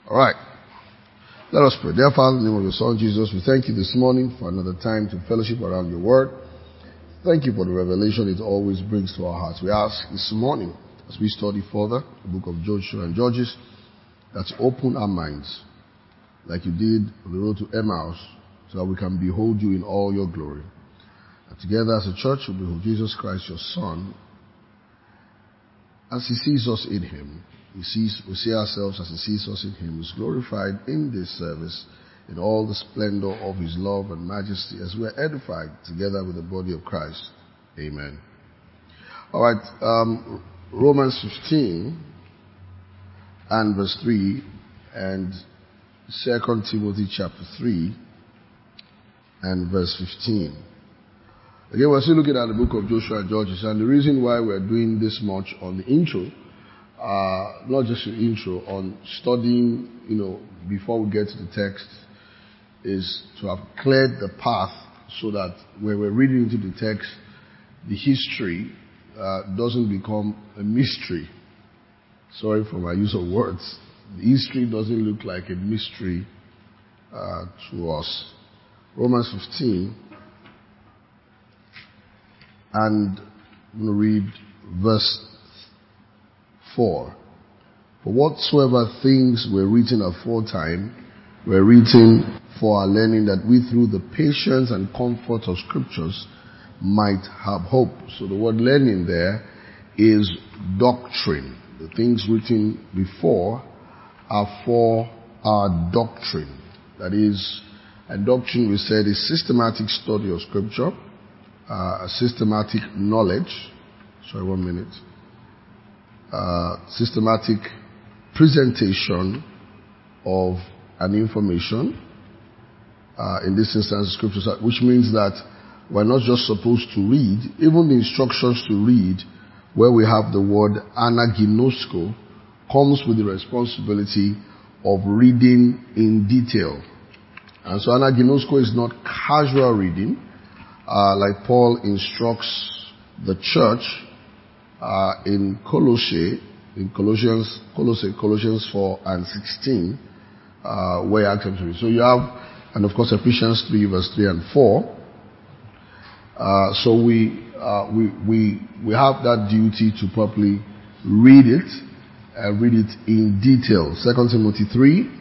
All right. Let us pray. Dear Father, in the name of your Son, Jesus, we thank you this morning for another time to fellowship around your word. Thank you for the revelation it always brings to our hearts. We ask this morning, as we study further the book of Joshua and Judges, that you open our minds like you did on the road to Emmaus, so that we can behold you in all your glory. And together as a church, we behold Jesus Christ, your Son. As he sees us in him, we see ourselves as he sees us in him, is glorified in this service, in all the splendor of his love and majesty, as we are edified together with the body of Christ. Amen. All right, Romans 15 and verse 3 and 2 Timothy chapter 3 and verse 15. Again, we're still looking at the book of Joshua and Judges, and the reason why we're doing this much on the intro, not just the intro, on studying, before we get to the text, is to have cleared the path so that when we're reading into the text, the history doesn't become a mystery. Sorry for my use of words. The history doesn't look like a mystery to us. Romans 15, and I'm going to read verse 4. For whatsoever things were written aforetime were written for our learning, that we through the patience and comfort of scriptures might have hope. So the word learning there is doctrine. The things written before are for our doctrine. That is, a doctrine, we said, is systematic study of scripture, a systematic knowledge. Sorry, 1 minute. Systematic presentation of an information, in this instance, scriptures, which means that we're not just supposed to read, even the instructions to read, where we have the word anaginosko, comes with the responsibility of reading in detail. And so anaginosko is not casual reading, like Paul instructs the church in Colossians 4 and 16, where actually. So you have, and of course Ephesians 3 verse 3 and 4. So we have that duty to properly read it, read it in detail. 2 Timothy 3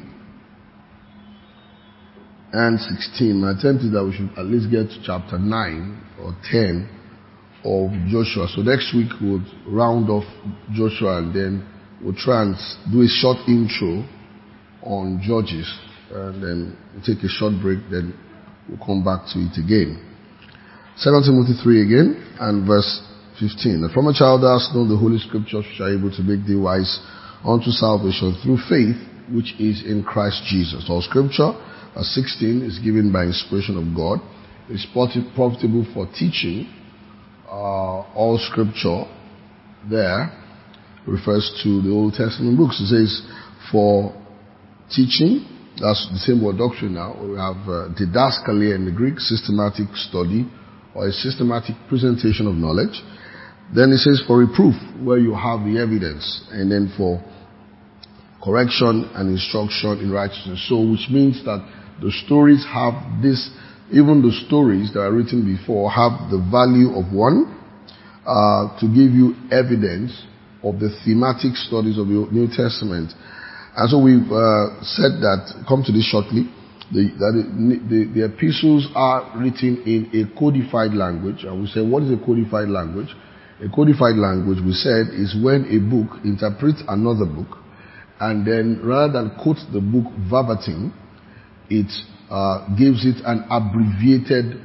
and 16. My attempt is that we should at least get to chapter 9 or 10 of Joshua. So next week we'll round off Joshua, and then we'll try and do a short intro on Judges, and then we'll take a short break, then we'll come back to it again. 2 Timothy 3 again and verse 15. And from a child thou hast known the Holy Scriptures, which are able to make thee wise unto salvation through faith which is in Christ Jesus. All Scripture, verse 16, is given by inspiration of God. It's profitable for teaching. All Scripture there refers to the Old Testament books. It says for teaching, that's the same word doctrine now. We have didaskalia in the Greek, systematic study or a systematic presentation of knowledge. Then it says for reproof, where you have the evidence, and then for correction and instruction in righteousness. So which means that the stories have this, even the stories that are written before have the value of one, to give you evidence of the thematic studies of the New Testament. And so we've said that, come to this shortly, the epistles are written in a codified language. And we say, what is a codified language? A codified language, we said, is when a book interprets another book, and then rather than quote the book verbatim, it gives it an abbreviated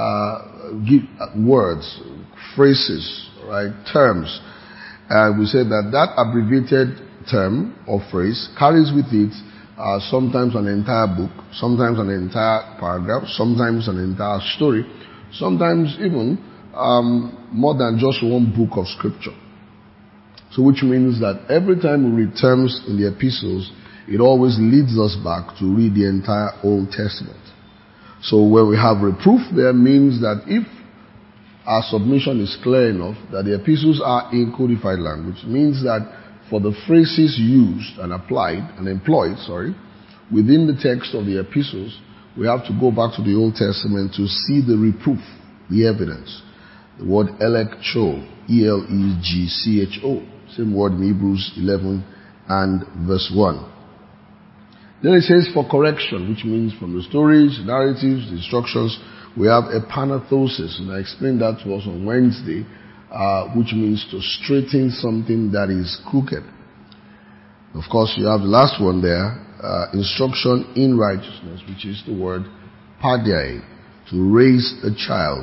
words, phrases, right, terms. And we said that abbreviated term or phrase carries with it sometimes an entire book, sometimes an entire paragraph, sometimes an entire story, sometimes even more than just one book of scripture. So which means that every time we read terms in the epistles, it always leads us back to read the entire Old Testament. So where we have reproof there means that if our submission is clear enough that the epistles are in codified language, means that for the phrases used and employed, within the text of the epistles, we have to go back to the Old Testament to see the reproof, the evidence. The word elegcho, E-L-E-G-C-H-O, same word in Hebrews 11 and verse 1. Then it says for correction, which means from the stories, narratives, the instructions, we have epanathosis, and I explained that to us on Wednesday, which means to straighten something that is crooked. Of course, you have the last one there, instruction in righteousness, which is the word padiai, to raise a child.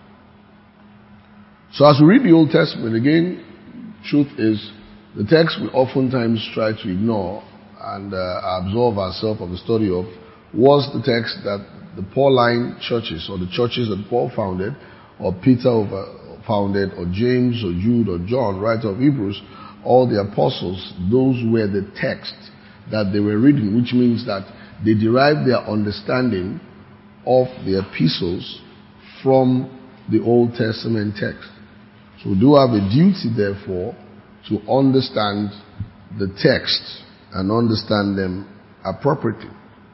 So as we read the Old Testament, again, truth is, the text we oftentimes try to ignore and absolve ourselves of the study of was the text that the Pauline churches, or the churches that Paul founded, or Peter founded, or James, or Jude, or John, writer of Hebrews, all the apostles, those were the texts that they were reading, which means that they derived their understanding of the epistles from the Old Testament text. So we do have a duty, therefore, to understand the text and understand them appropriately.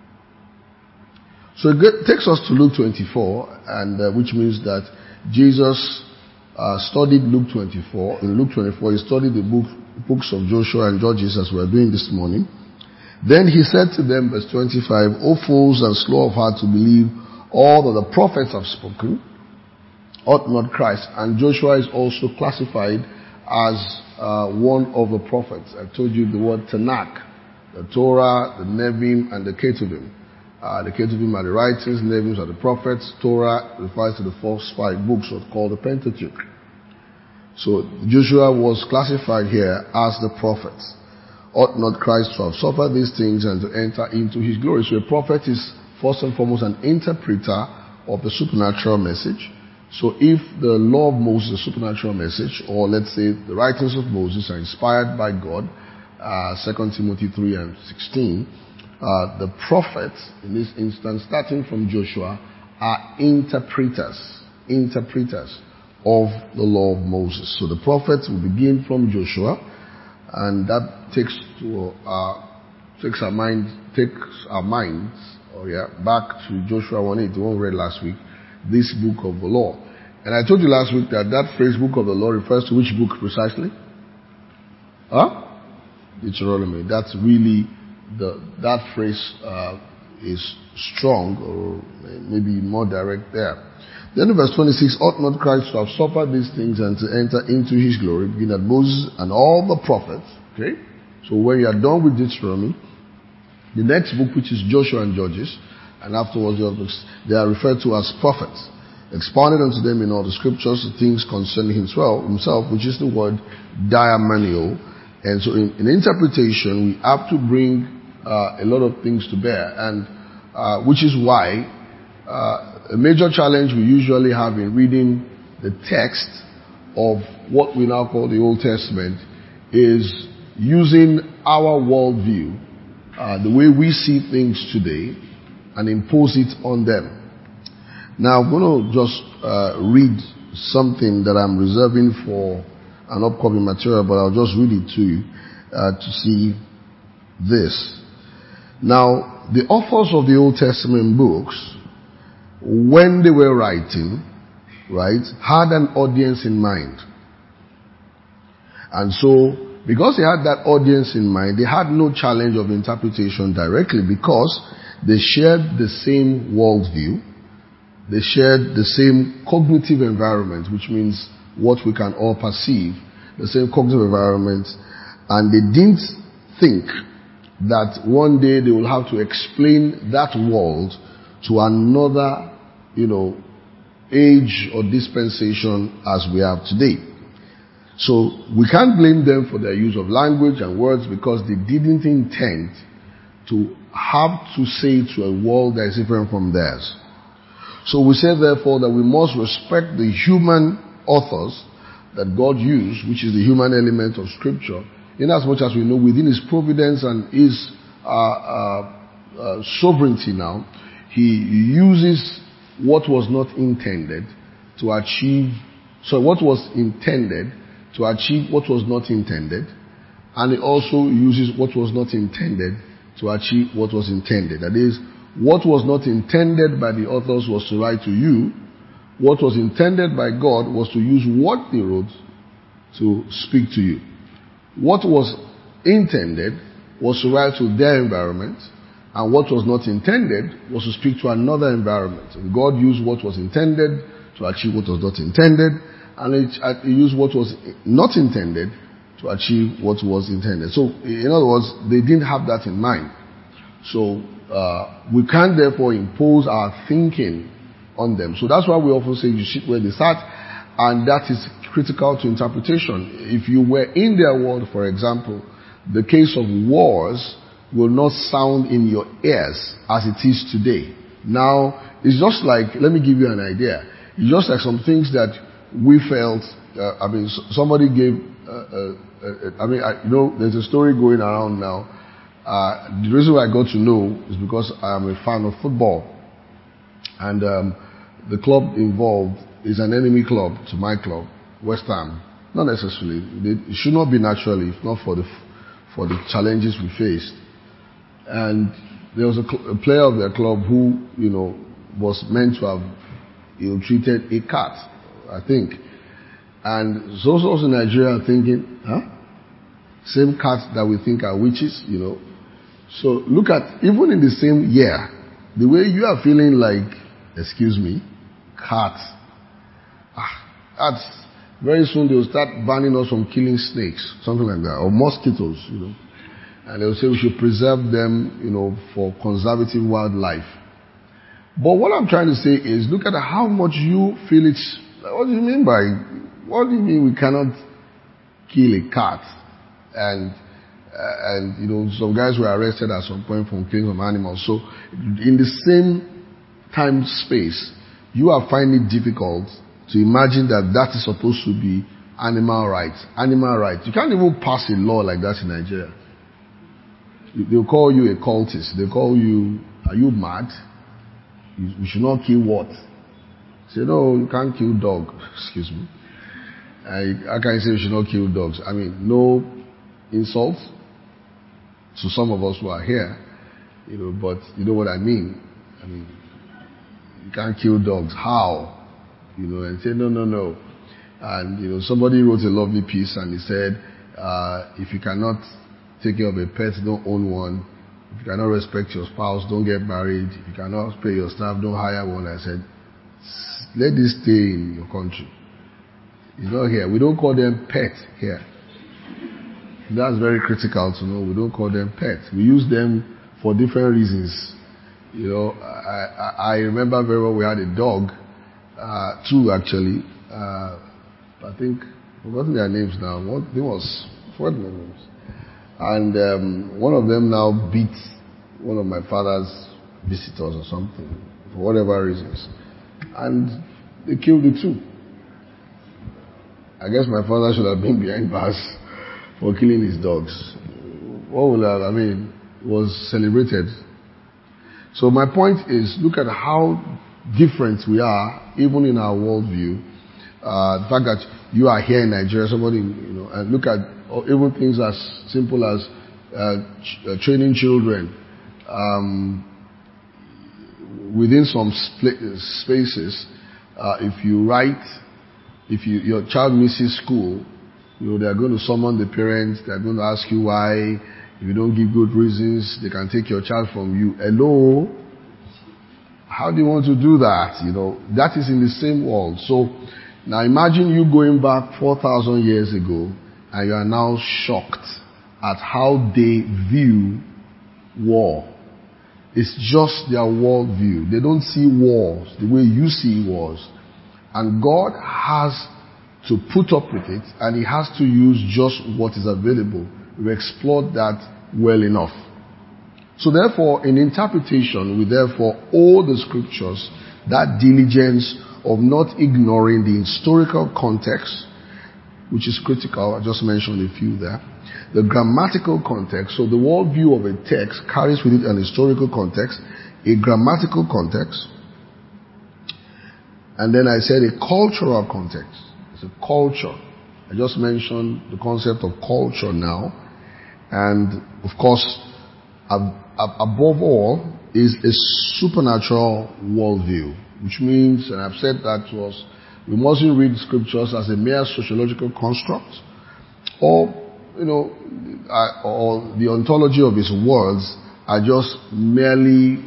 So it takes us to Luke 24, and which means that Jesus studied Luke 24. In Luke 24, he studied the books of Joshua and Judges, as we are doing this morning. Then he said to them, verse 25, O fools and slow of heart to believe all that the prophets have spoken, ought not Christ? And Joshua is also classified as one of the prophets. I told you the word Tanakh, the Torah, the Nevi'im, and the Ketuvim. The Ketuvim are the writings, Nevi'im are the prophets, Torah refers to the first 5 books, what's called the Pentateuch. So Joshua was classified here as the prophets. Ought not Christ to have suffered these things and to enter into his glory? So a prophet is first and foremost an interpreter of the supernatural message. So if the law of Moses is a supernatural message, or let's say the writings of Moses are inspired by God, 2 Timothy 3 and 16, the prophets, in this instance, starting from Joshua, are interpreters of the law of Moses. So the prophets will begin from Joshua, and that takes our minds back to Joshua 1:8, the one we read last week, this book of the law. And I told you last week that phrase book of the law refers to which book precisely? Deuteronomy. That's really that phrase is strong, or maybe more direct there. Then in verse 26, ought not Christ to have suffered these things and to enter into his glory, beginning at Moses and all the prophets. Okay? So when you are done with Deuteronomy, the next book, which is Joshua and Judges, and afterwards the other books, they are referred to as prophets. Expounded unto them in all the scriptures the things concerning himself, which is the word diamanio. And so in interpretation, we have to bring a lot of things to bear, and which is why a major challenge we usually have in reading the text of what we now call the Old Testament is using our worldview, the way we see things today, and impose it on them. Now I'm going to just read something that I'm reserving for an upcoming material, but I'll just read it to you to see this. Now, the authors of the Old Testament books, when they were writing, had an audience in mind. And so, because they had that audience in mind, they had no challenge of interpretation directly, because they shared the same worldview. They shared the same cognitive environment, which means what we can all perceive, the same cognitive environment, and they didn't think that one day they will have to explain that world to another, age or dispensation as we have today. So we can't blame them for their use of language and words, because they didn't intend to have to say to a world that is different from theirs. So we say therefore that we must respect the human authors that God used, which is the human element of Scripture, in as much as we know within his providence and his sovereignty now, he uses what was not intended to achieve, what was intended to achieve what was not intended, and it also uses what was not intended to achieve what was intended. That is, what was not intended by the authors was to write to you. What was intended by God was to use what they wrote to speak to you. What was intended was to write to their environment, and what was not intended was to speak to another environment. And God used what was intended to achieve what was not intended, and it used what was not intended to achieve what was intended. So, in other words, they didn't have that in mind. So, we can't therefore impose our thinking on them. So that's why we often say you sit where they sat, and that is critical to interpretation. If you were in their world, for example, the case of wars will not sound in your ears as it is today. Now, it's just like, let me give you an idea. It's just like some things that we felt, somebody gave, there's a story going around now. The reason why I got to know is because I'm a fan of football. And the club involved is an enemy club to my club, West Ham. Not necessarily. It should not be naturally, if not for the challenges we faced. And there was a player of their club who, was meant to have ill-treated a cat, I think. And so also in Nigeria are thinking, same cats that we think are witches, So look at, even in the same year, the way you are feeling like, excuse me, cats. That's, very soon they'll start banning us from killing snakes, something like that, or mosquitoes, And they'll say we should preserve them, for conservative wildlife. But what I'm trying to say is, look at how much you feel it. What do you mean we cannot kill a cat? And some guys were arrested at some point for killing some animals. So, in the same time space, you are finding it difficult to imagine that is supposed to be animal rights. Animal rights. You can't even pass a law like that in Nigeria. They'll call you a cultist. They'll call you, are you mad? You should not kill what? Say, no, you can't kill dog. Excuse me. How can you say you should not kill dogs? No insult to some of us who are here, but you know what I mean. You can't kill dogs. How? And say, no. And, somebody wrote a lovely piece and he said, if you cannot take care of a pet, don't own one. If you cannot respect your spouse, don't get married. If you cannot pay your staff, don't hire one. I said, let this stay in your country. It's not here. We don't call them pets here. That's very critical to know. We don't call them pets. We use them for different reasons. I remember very well we had a dog, two actually. I think, I've forgotten their names now. Forgotten their names. And one of them now beat one of my father's visitors or something, for whatever reasons. And they killed the two. I guess my father should have been behind bars for killing his dogs. It was celebrated. So my point is, look at how different we are, even in our worldview. The fact that you are here in Nigeria, somebody, and look at even things as simple as training children within some spaces. If your child misses school, they are going to summon the parents. They are going to ask you why. If you don't give good reasons, they can take your child from you. Hello? How do you want to do that? That is in the same world. So, now imagine you going back 4,000 years ago and you are now shocked at how they view war. It's just their worldview. They don't see wars the way you see wars. And God has to put up with it, and He has to use just what is available. We explored that well enough. So therefore, in interpretation, we therefore owe the scriptures that diligence of not ignoring the historical context, which is critical. I just mentioned a few there. The grammatical context. So the worldview of a text carries with it an historical context, a grammatical context, and then I said a cultural context. It's a culture. I just mentioned the concept of culture now. And of course, above all, is a supernatural worldview, which means, and I've said that to us, we mustn't read scriptures as a mere sociological construct, or or the ontology of his words are just merely,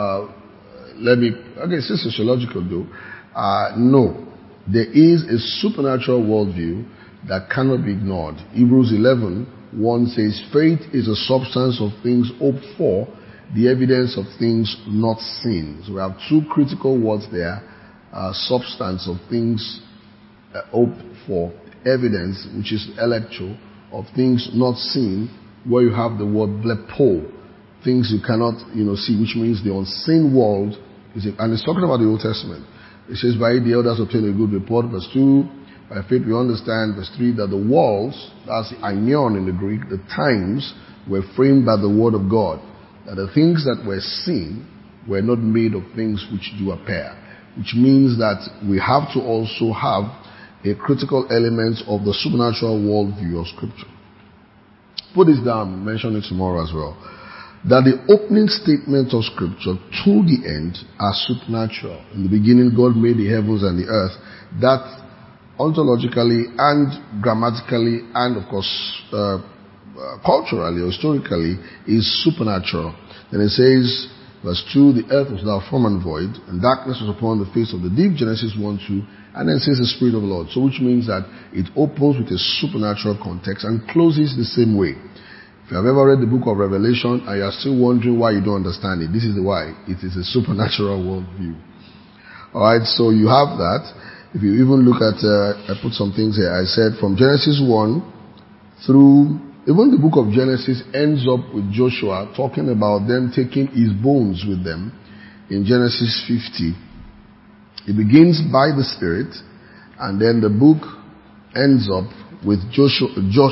say sociological though. No, there is a supernatural worldview that cannot be ignored. Hebrews 11:1 says, faith is a substance of things hoped for, the evidence of things not seen. So we have two critical words there. Substance of things hoped for, evidence, which is electro, of things not seen, where you have the word blepo, things you cannot see, which means the unseen world. And it's talking about the Old Testament. It says, by the elders obtain a good report. Verse 2, by faith we understand. Verse 3, that the worlds, that's the aion in the Greek, the times were framed by the word of God, that the things that were seen were not made of things which do appear, which means that we have to also have a critical element of the supernatural worldview of Scripture. Put this down, mention it tomorrow as well. That the opening statement of Scripture to the end are supernatural. In the beginning, God made the heavens and the earth. That ontologically and grammatically and, of course, culturally or historically is supernatural. Then it says, verse 2, the earth was now formed and void, and darkness was upon the face of the deep, Genesis 1:2, and then says the Spirit of the Lord. So which means that it opens with a supernatural context and closes the same way. If you have ever read the book of Revelation and you are still wondering why you don't understand it, this is the why. It is a supernatural worldview. Alright, so you have that. If you even look at, I put some things here. I said from Genesis 1 through, even the book of Genesis ends up with Joshua talking about them taking his bones with them in Genesis 50. It begins by the Spirit, and then the book ends up with Joseph.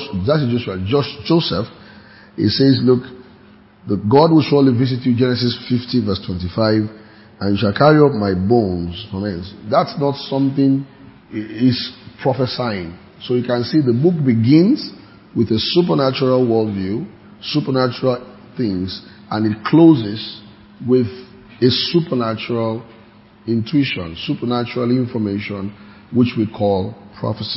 It says, look, the God will surely visit you, Genesis 50 verse 25, and you shall carry up my bones from hence. That's not something is prophesying. So you can see the book begins with a supernatural worldview, supernatural things, and it closes with a supernatural intuition, supernatural information, which we call prophecy.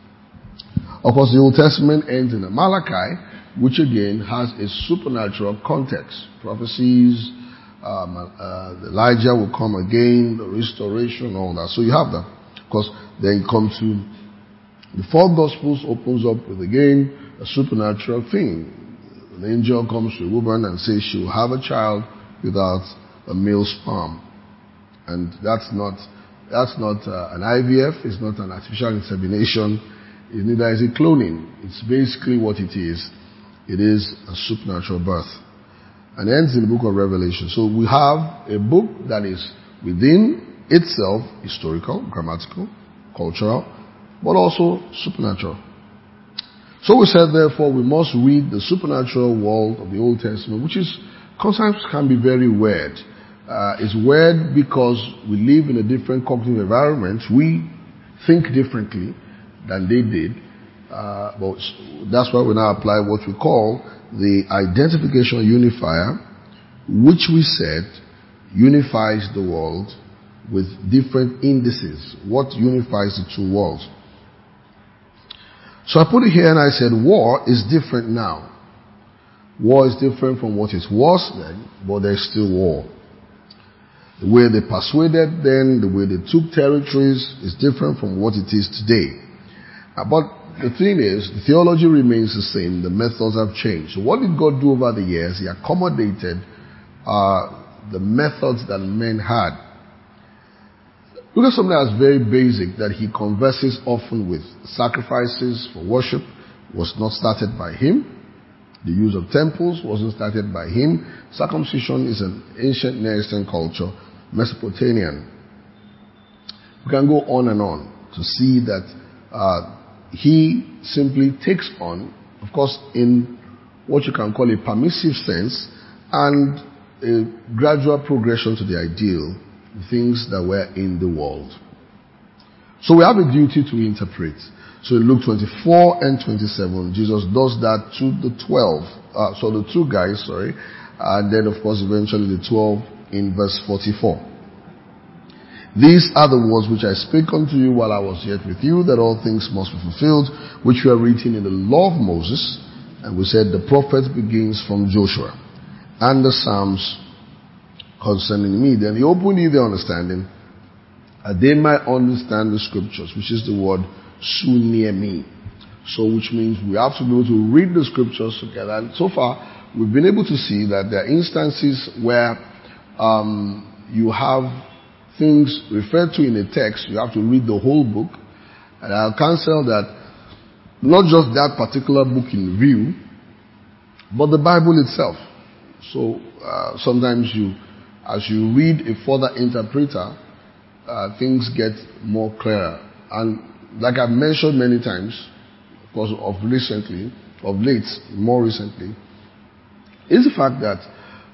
Of course, the Old Testament ends in Malachi, which again has a supernatural context. Prophecies, Elijah will come again, the restoration, all that. So you have that. Of course, then you come to the four Gospels, opens up with again a supernatural thing. An angel comes to a woman and says she will have a child without a male sperm. And that's not an IVF, it's not an artificial insemination, neither is it cloning. It's basically what it is. It is a supernatural birth. And ends in the book of Revelation. So we have a book that is within itself historical, grammatical, cultural, but also supernatural. So we said, therefore, we must read the supernatural world of the Old Testament, which is sometimes can be very weird. It's weird because we live in a different cognitive environment. We think differently than they did. But that's why we now apply what we call the identification unifier, which we said unifies the world with different indices. What unifies the two worlds? So I put it here and I said war is different now. War is different from what it was then, but there's still war. The way they persuaded then, the way they took territories is different from what it is today. But the thing is, the theology remains the same, the methods have changed. So what did God do over the years? He accommodated the methods that men had. Look at something that's very basic that he converses often with. Sacrifices for worship was not started by him. The use of temples wasn't started by him. Circumcision is an ancient Near Eastern culture, Mesopotamian. We can go on and on to see that he simply takes on, of course, in what you can call a permissive sense, and a gradual progression to the ideal, the things that were in the world. So we have a duty to interpret. So in Luke 24 and 27, Jesus does that to the 12. So the two guys, and then of course eventually the 12 in verse 44. These are the words which I spake unto you while I was yet with you, that all things must be fulfilled, which were written in the law of Moses. And we said the prophet begins from Joshua and the Psalms concerning me. Then he opened their understanding, that they might understand the scriptures, which is the word sunemi. So which means we have to be able to read the scriptures together. And so far, we've been able to see that there are instances where you have things referred to in a text, you have to read the whole book. And I'll counsel that not just that particular book in view, but the Bible itself. So sometimes as you read a further interpreter, things get more clearer. And like I've mentioned many times, because of late, more recently, is the fact that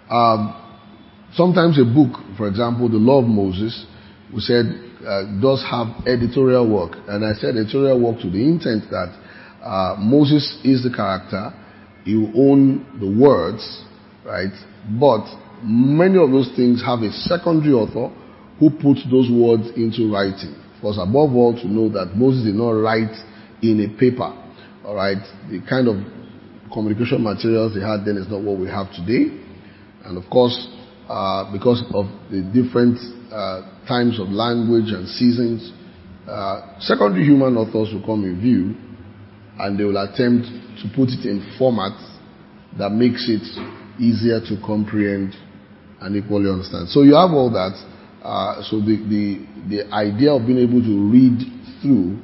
sometimes a book, for example, the Law of Moses, we said does have editorial work. And I said editorial work to the intent that Moses is the character, you own the words, right? But many of those things have a secondary author who puts those words into writing. Because above all, to know that Moses did not write in a paper. All right, the kind of communication materials they had then is not what we have today. And of course, because of the different times of language and seasons, secondary human authors will come in view, and they will attempt to put it in format that makes it easier to comprehend and equally understand. So you have all that. So the idea of being able to read through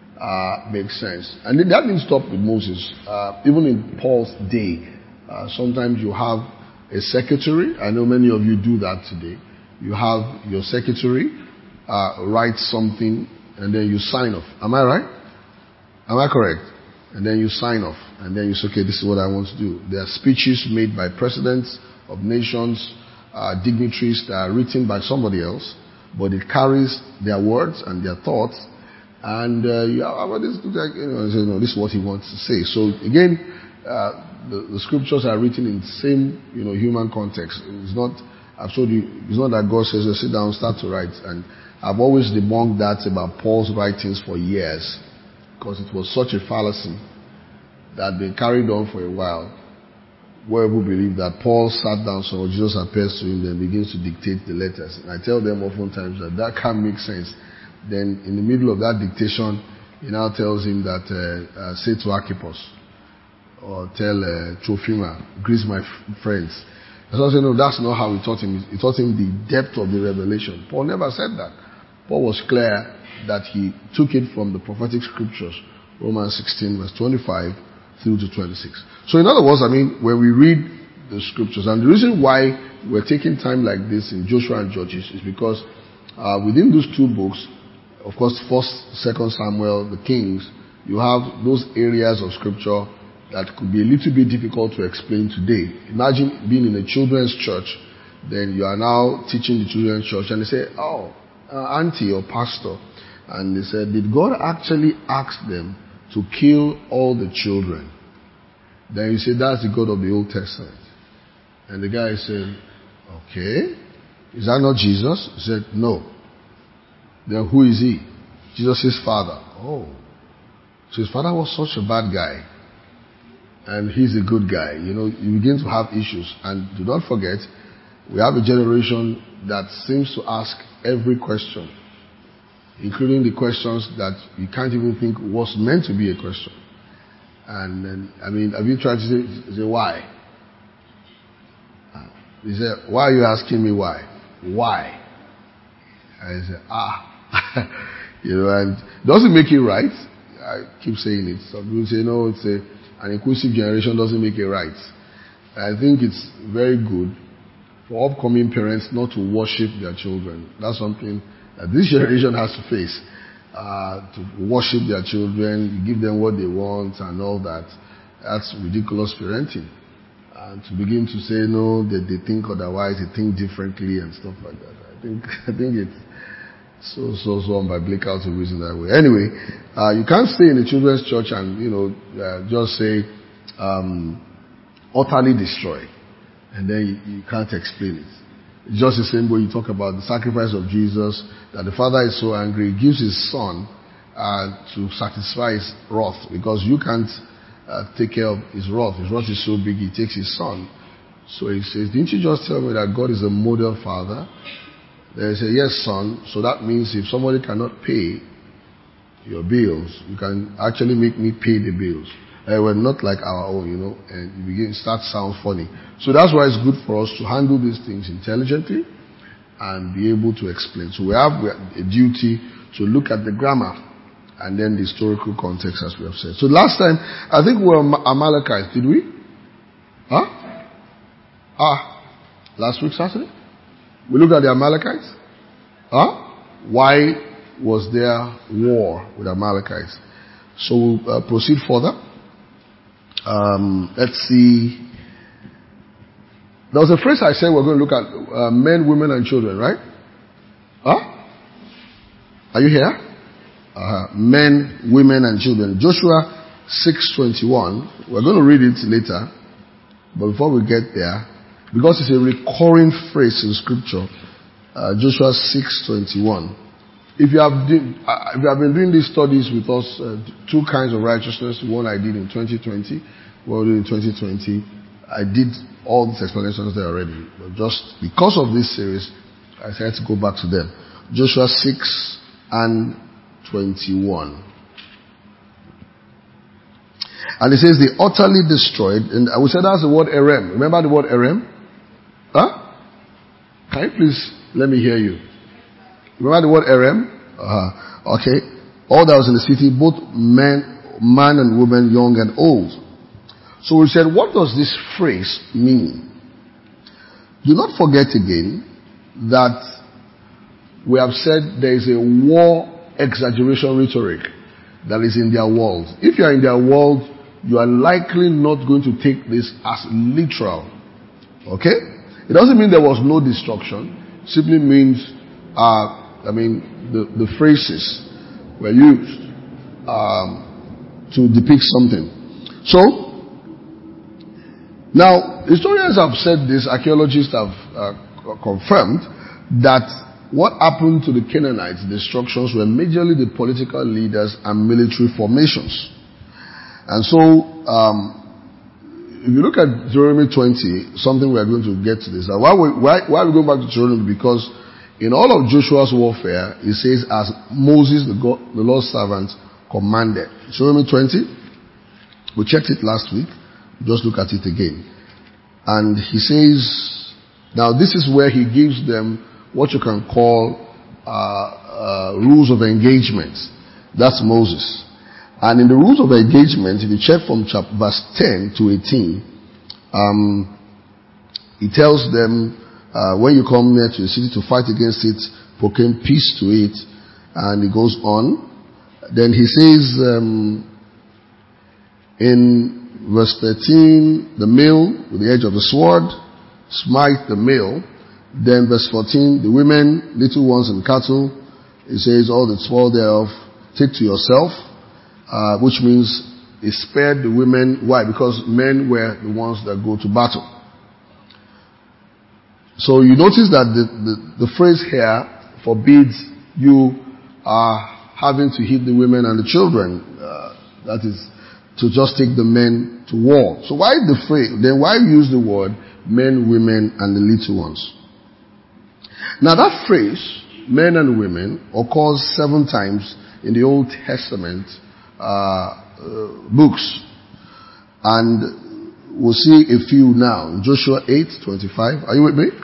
makes sense. And that didn't stop with Moses. Even in Paul's day, sometimes you have a secretary. I know many of you do that today. You have your secretary write something and then you sign off. Am I right? Am I correct? And then you sign off. And then you say, okay, this is what I want to do. There are speeches made by presidents of nations, dignitaries that are written by somebody else, but it carries their words and their thoughts. And this is what he wants to say. So again, the scriptures are written in the same human context. It's not, I've told you, it's not that God says, sit down, start to write. And I've always debunked that about Paul's writings for years, because it was such a fallacy that they carried on for a while, where people believe that Paul sat down, so Jesus appears to him, then begins to dictate the letters. And I tell them oftentimes that can't make sense. Then in the middle of that dictation, he now tells him that say to Archippus, or tell Trophimus, greet my friends. And so I said, no, that's not how he taught him. He taught him the depth of the revelation. Paul never said that. Paul was clear that he took it from the prophetic scriptures, Romans 16 verse 25 through to 26. So in other words, when we read the scriptures, and the reason why we're taking time like this in Joshua and Judges is because within those two books, of course, 1st, 2nd Samuel, the Kings, you have those areas of scripture that could be a little bit difficult to explain today. Imagine being in a children's church, then you are now teaching the children's church, and they say, auntie or pastor, and they said, did God actually ask them to kill all the children? Then you say, that's the God of the Old Testament. And the guy said, okay, is that not Jesus? He said, no. Then who is he? Jesus' father. Oh. So his father was such a bad guy, and he's a good guy. You begin to have issues. And do not forget, we have a generation that seems to ask every question, including the questions that you can't even think was meant to be a question. And then, have you tried to say why? He said, why are you asking me why? Why? I said, and it doesn't make it right. I keep saying it. Some people say, no, it's an inclusive generation doesn't make it right. I think it's very good for upcoming parents not to worship their children. That's something that this generation has to face. To worship their children, you give them what they want and all that. That's ridiculous parenting. And to begin to say no, that they think otherwise, they think differently and stuff like that. I think so unbiblical to reason that way. Anyway, you can't stay in the children's church and, just say, utterly destroy. And then you can't explain it. It's just the same way you talk about the sacrifice of Jesus, that the Father is so angry, he gives his Son to satisfy his wrath, because you can't take care of his wrath. His wrath is so big, he takes his Son. So he says, didn't you just tell me that God is a model Father? They say, yes, son. So that means if somebody cannot pay your bills, you can actually make me pay the bills. We're not like our own, and it starts to sound funny. So that's why it's good for us to handle these things intelligently and be able to explain. So we have a duty to look at the grammar and then the historical context, as we have said. So last time, I think we were Amalekites, did we? Last week, Saturday? We looked at the Amalekites. Why was there war with Amalekites? So we'll proceed further. Let's see. There was a phrase I said we're going to look at men, women, and children, right? Are you here? Men, women, and children. Joshua 6:21. We're going to read it later. But before we get there, because it's a recurring phrase in Scripture, Joshua 6:21. If you have been doing these studies with us, two kinds of righteousness, one I did in 2020, one I did in 2020, I did all these explanations there already. But just because of this series, I decided to go back to them. Joshua 6:21. And it says, they utterly destroyed, and I would say that's the word Erem. Remember the word Erem? Can you please let me hear you? Remember the word Erem? Okay. All that was in the city, both man and woman, young and old. So we said, what does this phrase mean? Do not forget again that we have said there is a war exaggeration rhetoric that is in their world. If you are in their world, you are likely not going to take this as literal. Okay? It doesn't mean there was no destruction. It simply means, the phrases were used to depict something. So, now, historians have said this, archaeologists have confirmed that what happened to the Canaanites' destructions were majorly the political leaders and military formations. And so, if you look at Deuteronomy 20, something we are going to get to this. Why are we going back to Deuteronomy? Because in all of Joshua's warfare, it says, as Moses, the Lord's servant, commanded. Deuteronomy 20, we checked it last week. Just look at it again. And he says, now this is where he gives them what you can call rules of engagement. That's Moses. And in the rules of engagement, if you check from verse 10 to 18, he tells them, when you come near to the city to fight against it, proclaim peace to it. And he goes on. Then he says, in verse 13, the male with the edge of the sword, smite the male. Then verse 14, the women, little ones and cattle, it says, all the spoil thereof, take to yourself. Which means he spared the women. Why? Because men were the ones that go to battle. So you notice that the phrase here forbids you having to hit the women and the children. That is, to just take the men to war. So why the phrase? Then why use the word men, women, and the little ones? Now that phrase, men and women, occurs 7 times in the Old Testament books, and we'll see a few now. Joshua 8:25. Are you with me?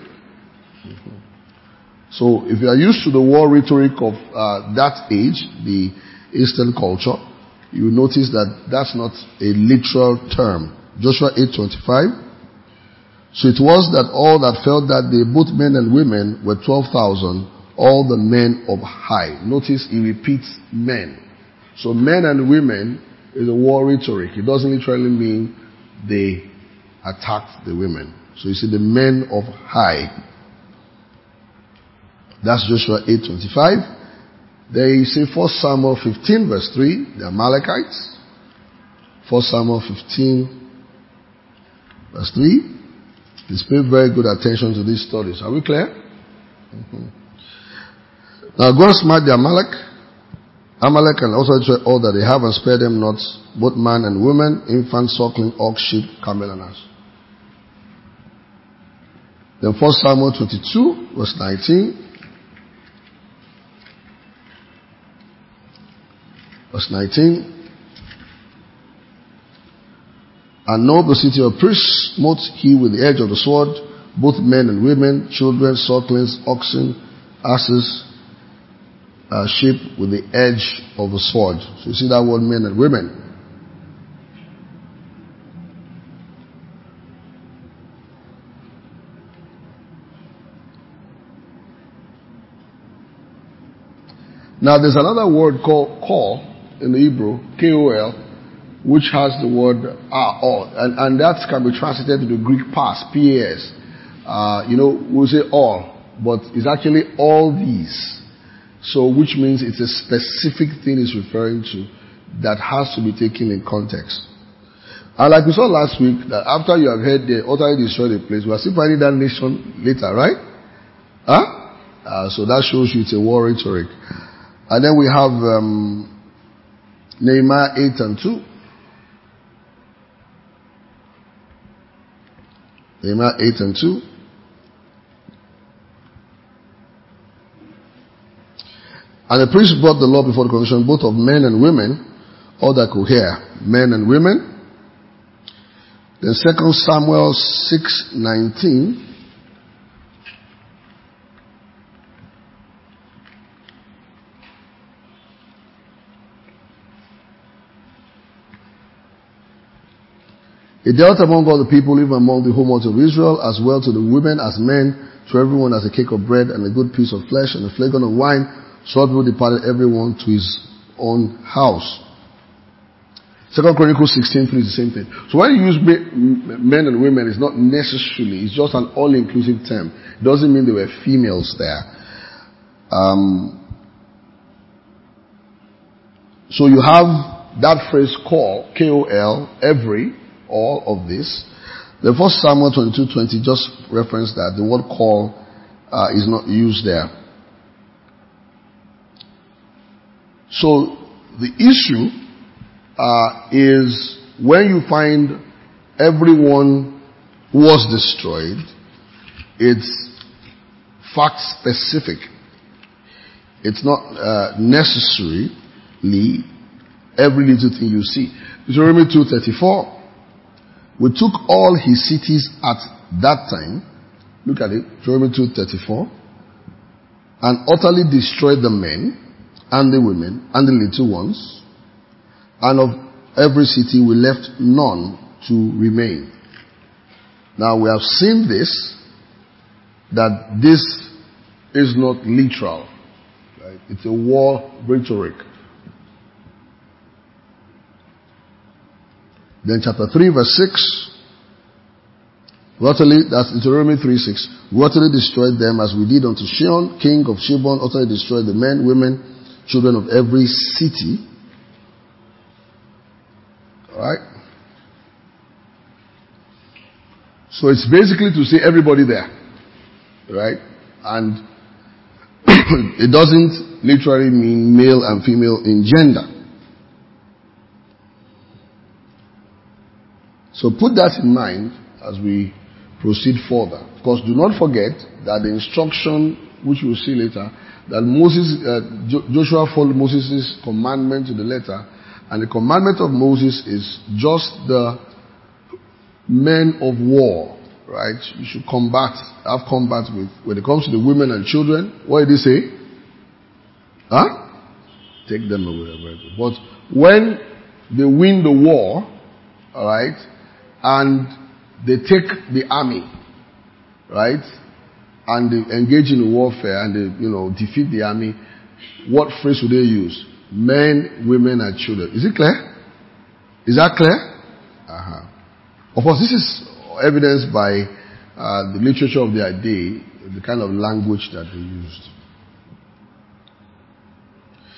So if you are used to the war rhetoric of that age, the Eastern culture, you will notice that that's not a literal term. Joshua 8:25. So it was that all that fell that day, both men and women, were 12,000, all the men of Hai. Notice he repeats men. So men and women is a war rhetoric. It doesn't literally mean they attacked the women. So you see the men of Hai. That's Joshua 8:25. They say 1 Samuel 15 verse 3, the Amalekites. 1 Samuel 15 verse 3. Please pay very good attention to these stories. Are we clear? Now go and smite the Amalek and also destroy all that they have and spare them not, both man and woman, infant, suckling, ox, sheep, camel and ass. Then 1 Samuel 22 verse 19. Verse 19. And know the city of priests smote he with the edge of the sword, both men and women, children, sucklings, oxen, asses, sheep with the edge of the sword. So you see that word, men and women. Now there's another word called call in the Hebrew, K-O-L, which has the word all, and that can be translated to the Greek pas, P-A-S. We'll say all, but it's actually all these. So, which means it's a specific thing it's referring to that has to be taken in context. And like we saw last week, that after you have heard they utterly destroyed the place, we are still finding that nation later, right? So that shows you it's a war rhetoric. And then we have Nehemiah 8 and 2. Nehemiah 8 and 2. And the priest brought the law before the congregation, both of men and women, all that could hear, men and women. Then 2 Samuel 6:19. He dealt among all the people, even among the homeworks of Israel, as well to the women as men, to everyone as a cake of bread and a good piece of flesh and a flagon of wine. So people departed everyone to his own house. 2 Chronicles 16:3 is the same thing. So when you use men and women, it's not necessarily, it's just an all-inclusive term. It doesn't mean there were females there. So you have that phrase call, K-O-L, every, all of this. The 1 Samuel 22:20 just referenced that the word call is not used there. So the issue is when you find everyone was destroyed, it's fact specific. It's not necessarily every little thing you see. Deuteronomy 2:34. We took all his cities at that time. Look at it. Deuteronomy 2:34. And utterly destroyed the men and the women and the little ones. And of every city we left none to remain. Now we have seen this, that this is not literal. Right? It's a war rhetoric. Then chapter 3 verse 6. Utterly, that's Deuteronomy 3:6. We utterly destroyed them as we did unto Sihon, king of Heshbon, utterly destroyed the men, women, children of every city. Alright? So it's basically to say everybody there. Right? And it doesn't literally mean male and female in gender. So put that in mind as we proceed further. Of course, do not forget that the instruction, which we'll see later, that Joshua followed Moses' commandment to the letter, and the commandment of Moses is just the men of war, right? You should have combat with. When it comes to the women and children, what did he say? Take them away. But when they win the war, alright, and they take the army, right? And they engage in warfare and they, defeat the army. What phrase would they use? Men, women, and children. Is it clear? Is that clear? Of course, this is evidenced by the literature of their day, the kind of language that they used.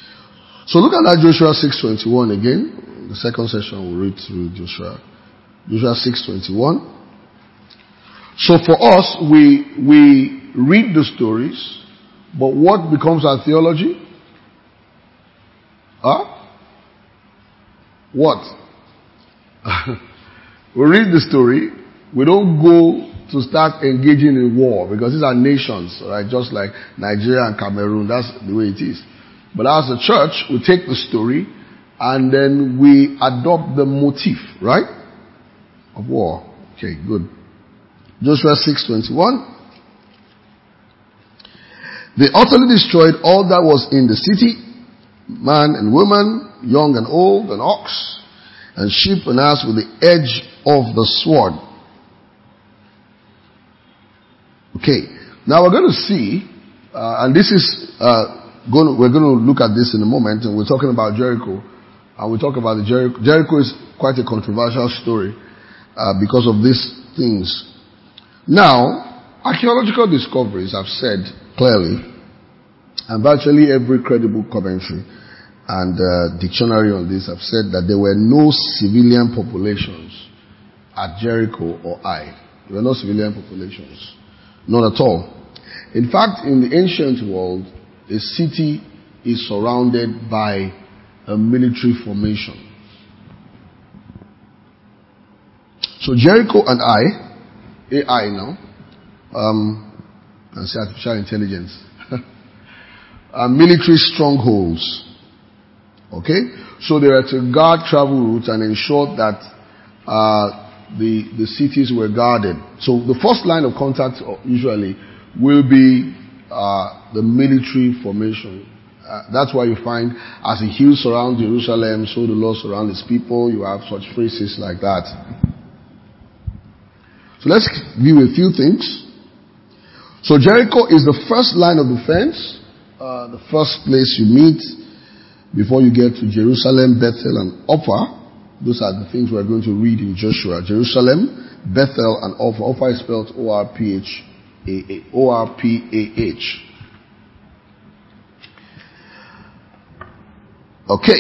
So look at that Joshua 6:21 again. The second session we'll read through Joshua 6:21. So for us, we read the stories, but what becomes our theology? What? We read the story. We don't go to start engaging in war because these are nations, right? Just like Nigeria and Cameroon. That's the way it is. But as a church, we take the story and then we adopt the motif, right? Of war. Okay, good. Joshua 6:21. They utterly destroyed all that was in the city, man and woman, young and old, and ox, and sheep and ass with the edge of the sword. Okay, now we're going to see, and this is we're going to look at this in a moment, and we're talking about Jericho, and we talk about the Jericho. Jericho is quite a controversial story because of these things. Now, archaeological discoveries have said clearly, and virtually every credible commentary and dictionary on this have said that there were no civilian populations at Jericho or Ai. There were no civilian populations. Not at all. In fact, in the ancient world, a city is surrounded by a military formation. So Jericho and AI now, can say artificial intelligence, are military strongholds. Okay? So they were to guard travel routes and ensure that the cities were guarded. So the first line of contact usually will be the military formation. That's why you find as the hills surround Jerusalem, so the Lord surrounds his people. You have such phrases like that. So let's view a few things. So Jericho is the first line of defense, the first place you meet before you get to Jerusalem, Bethel, and Ophrah. Those are the things we're going to read in Joshua. Jerusalem, Bethel, and Ophrah. Ophrah is spelled O-R-P-A-H. Okay.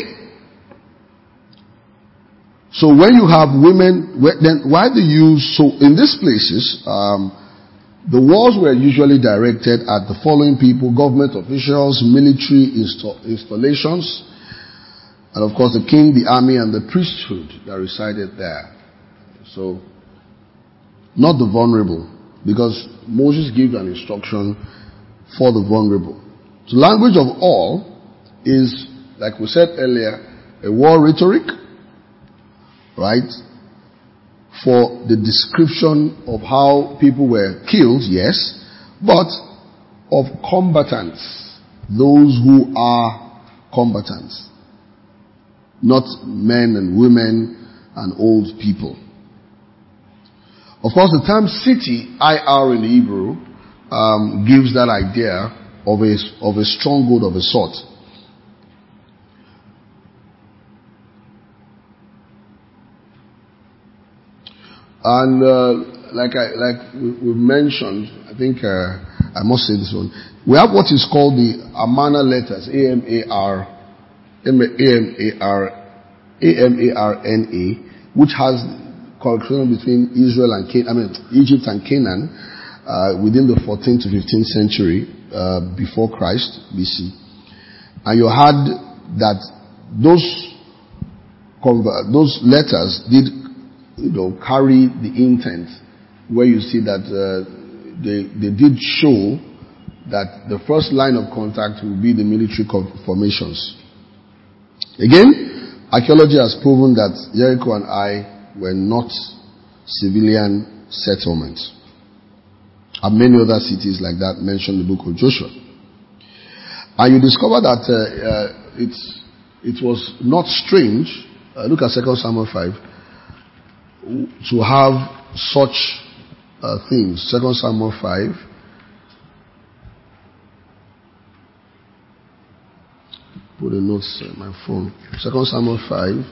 So when you have women, then why do you, so in these places, the wars were usually directed at the following people: government officials, military installations, and of course the king, the army, and the priesthood that resided there. So, not the vulnerable, because Moses gives an instruction for the vulnerable. The language of all is, like we said earlier, a war rhetoric, right? For the description of how people were killed, yes, but of combatants, those who are combatants, not men and women and old people. Of course, the term city, IR in the Hebrew, gives that idea of a stronghold of a sort. And like we mentioned, I think I must say this one. We have what is called the Amarna letters, A-M-A-R-N-A, which has correspondence between Egypt and Canaan within the 14th to 15th century before Christ, BC. And you had that those letters did carry the intent, where you see that they did show that the first line of contact will be the military formations. Again, archaeology has proven that Jericho and Ai were not civilian settlements. And many other cities like that mentioned in the book of Joshua. And you discover that it was not strange. Look at 2 Samuel 5. To have such things. 2 Samuel 5. Put the notes on my phone. 2 Samuel 5.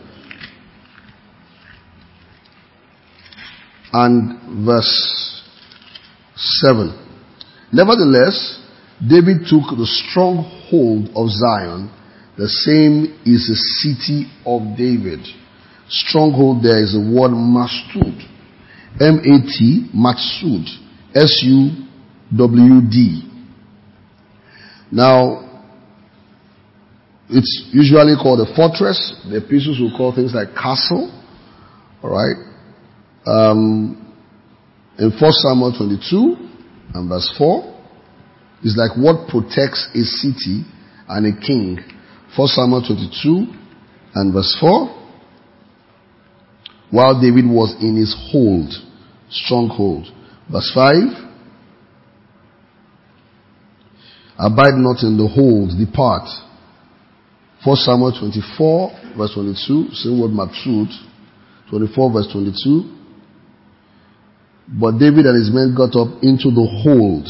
And verse 7. Nevertheless, David took the stronghold of Zion The same is the city of David. Stronghold there is the word Masud. M-A-T, Matsud. S-U-W-D. Now, it's usually called a fortress. The epistles will call things like castle. Alright? In 1 Samuel 22 and verse 4, it's like what protects a city and a king. 1 Samuel 22 and verse 4, while David was in his hold, stronghold. Verse 5, abide not in the hold, depart. 1 Samuel 24 verse 22, same word Matsud. 24 verse 22. But David and his men got up into the hold.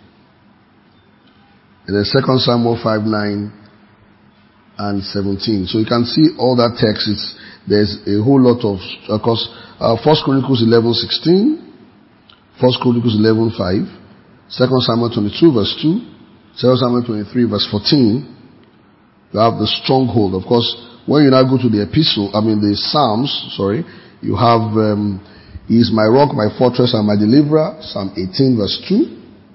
And then 2 Samuel 5:9 and 17. So you can see all that text. There's a whole lot of, course, 1 Chronicles 11:16, 1 Chronicles 11:5, 2 Samuel 22 verse 2, 2 Samuel 23 verse 14. You have the stronghold. Of course, when you now go to the the Psalms, you have, He is my rock, my fortress, and my deliverer. Psalm 18 verse 2.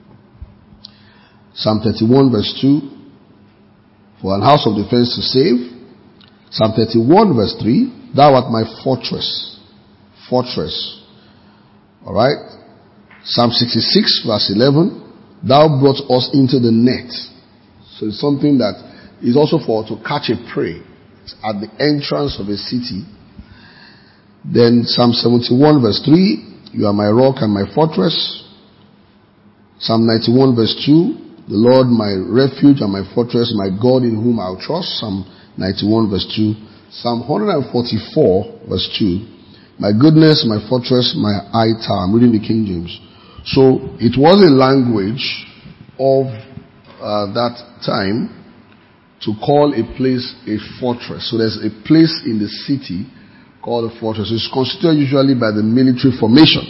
Psalm 31 verse 2. For an house of defense to save. Psalm 31 verse 3. Thou art my fortress. Fortress. Alright. Psalm 66 verse 11. Thou brought us into the net. So it's something that is also for to catch a prey. It's at the entrance of a city. Then Psalm 71 verse 3. You are my rock and my fortress. Psalm 91 verse 2. The Lord my refuge and my fortress, my God in whom I'll trust. Psalm 91 verse 2. Psalm 144 verse 2. My goodness, my fortress, my high tower. I'm reading the King James. So it was a language of that time to call a place a fortress. So there's a place in the city called a fortress. It's constituted usually by the military formation.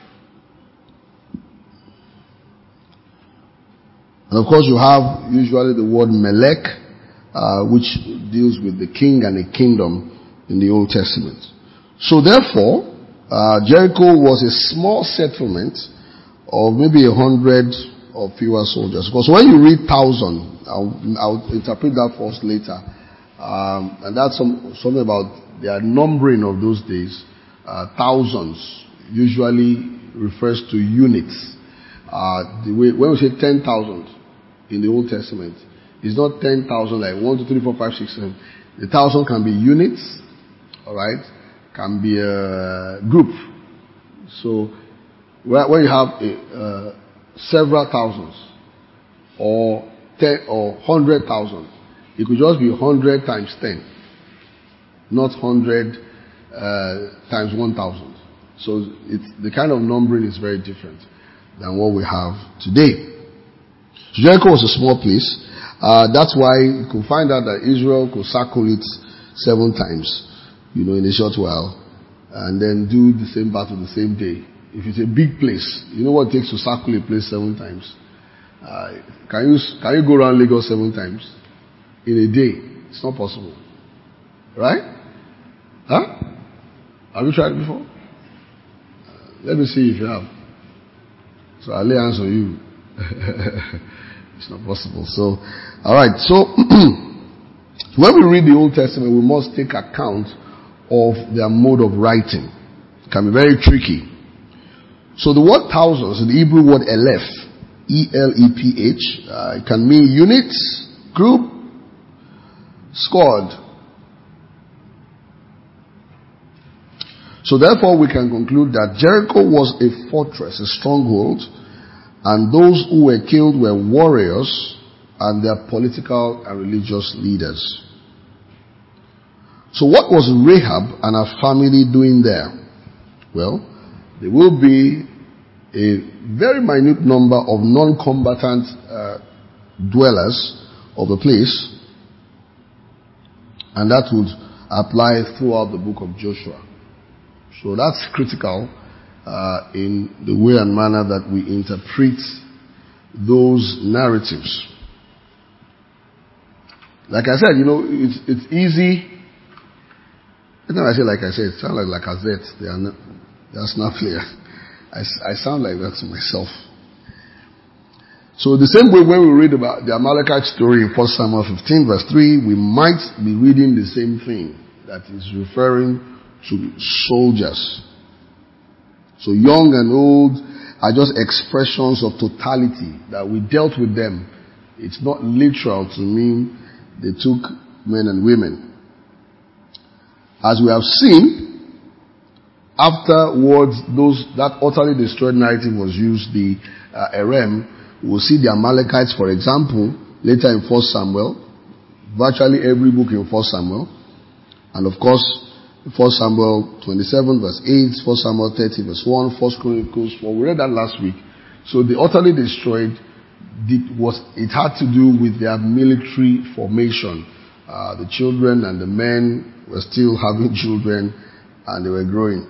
And of course you have usually the word Melech, which deals with the king and a kingdom in the Old Testament. So therefore, Jericho was a small settlement of maybe 100 or fewer soldiers. Because when you read 1,000, I'll interpret that for us later. And that's something about their numbering of those days. Thousands usually refers to units. When we say 10,000 in the Old Testament, it's not 10,000 like 1, 2, 3, 4, 5, 6, 7. The 1,000 can be units, alright, can be a group. So when you have several thousands or 10 or 100,000, it could just be 100 times 10, not 100 times 1,000. So the kind of numbering is very different than what we have today. So Jericho was a small place. That's why you could find out that Israel could circle it 7 times, in a short while, and then do the same battle the same day. If it's a big place, you know what it takes to circle a place 7 times? Can you go around Lagos 7 times in a day? It's not possible. Right? Huh? Have you tried it before? Let me see if you have. So I'll lay hands on you. It's not possible. So, alright. So, when we read the Old Testament, we must take account of their mode of writing. It can be very tricky. So the word thousands, the Hebrew word Eleph, E-L-E-P-H, it can mean units, group, squad. So therefore we can conclude that Jericho was a fortress, a stronghold, and those who were killed were warriors and their political and religious leaders. So what was Rahab and her family doing there? Well, there will be a very minute number of non-combatant dwellers of the place, and that would apply throughout the book of Joshua. So that's critical in the way and manner that we interpret those narratives. Like I said, it's easy. Every time I say like I said, it sounds like Lacazette. They are not clear. I sound like that to myself. So the same way when we read about the Amalekite story in 1 Samuel 15 verse 3, we might be reading the same thing that is referring to soldiers. So young and old are just expressions of totality that we dealt with them. It's not literal to mean they took men and women. As we have seen, afterwards, that utterly destroyed narrative was used, the Erem. We'll see the Amalekites, for example, later in 1 Samuel, virtually every book in 1 Samuel, and of course, 1 Samuel 27 verse 8, 1 Samuel 30 verse 1, 1 Chronicles 4. We read that last week. So the utterly destroyed, it had to do with their military formation. The children and the men were still having children and they were growing.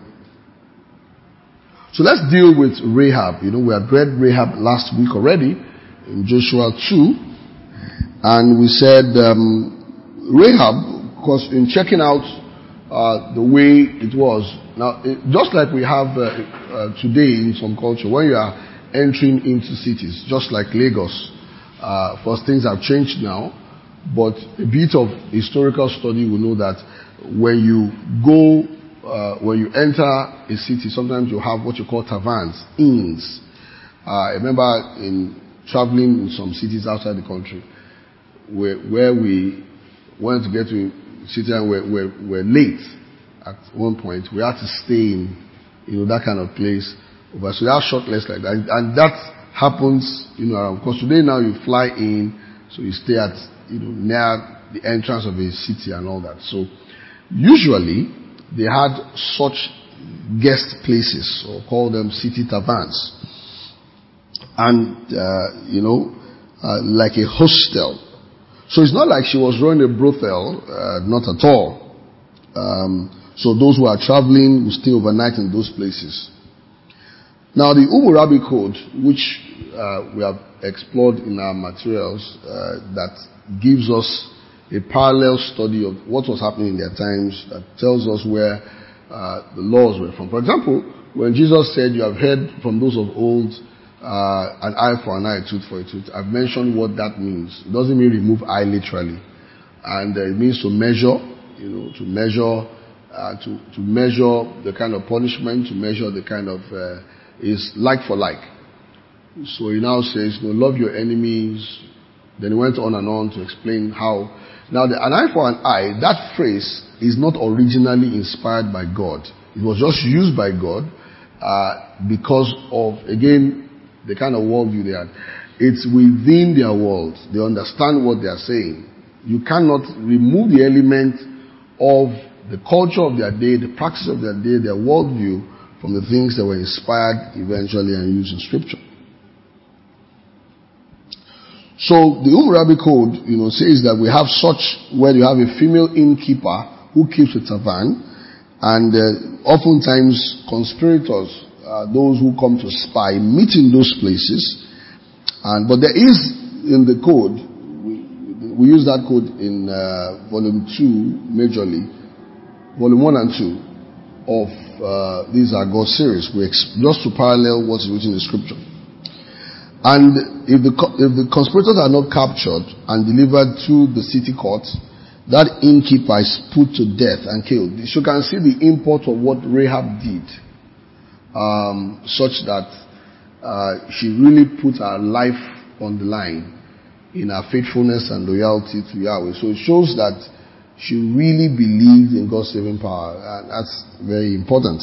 So let's deal with Rahab. We had read Rahab last week already in Joshua 2. And we said Rahab, because in checking out the way it was. Now, just like we have today in some culture, when you are entering into cities, just like Lagos, first things have changed now. But a bit of historical study will know that when you enter a city, sometimes you have what you call taverns, inns. I remember in traveling in some cities outside the country, where we wanted to get to a city and we're late at one point. We had to stay in, that kind of place. So there are short lists like that, and that happens, around. Because today now you fly in, so you stay at, near the entrance of a city and all that. So usually they had such guest places, or call them city taverns. And, like a hostel. So it's not like she was running a brothel, not at all. So those who are traveling will stay overnight in those places. Now the Hammurabi Code, which we have explored in our materials, that gives us a parallel study of what was happening in their times, that tells us where the laws were from. For example, when Jesus said, "You have heard from those of old, an eye for an eye, a tooth for a tooth," I've mentioned what that means. It doesn't mean remove eye literally. And it means to measure, to measure the kind of punishment, to measure the kind of, is like for like. So he now says, love your enemies. Then he went on and on to explain how. Now, an eye for an eye, that phrase is not originally inspired by God. It was just used by God because of, again, the kind of worldview they had. It's within their world. They understand what they are saying. You cannot remove the element of the culture of their day, the practice of their day, their worldview, from the things that were inspired eventually and used in Scripture. So the Hammurabi Code, says that we have such where you have a female innkeeper who keeps a tavern, and oftentimes conspirators, those who come to spy, meet in those places. But there is in the code, we use that code in volume 2 majorly, volume 1 and 2 of these are God's series. Just to parallel what is written in Scripture. And if the conspirators are not captured and delivered to the city court, that innkeeper is put to death and killed. So you can see the import of what Rahab did, such that she really put her life on the line in her faithfulness and loyalty to Yahweh. So it shows that she really believed in God's saving power, and that's very important.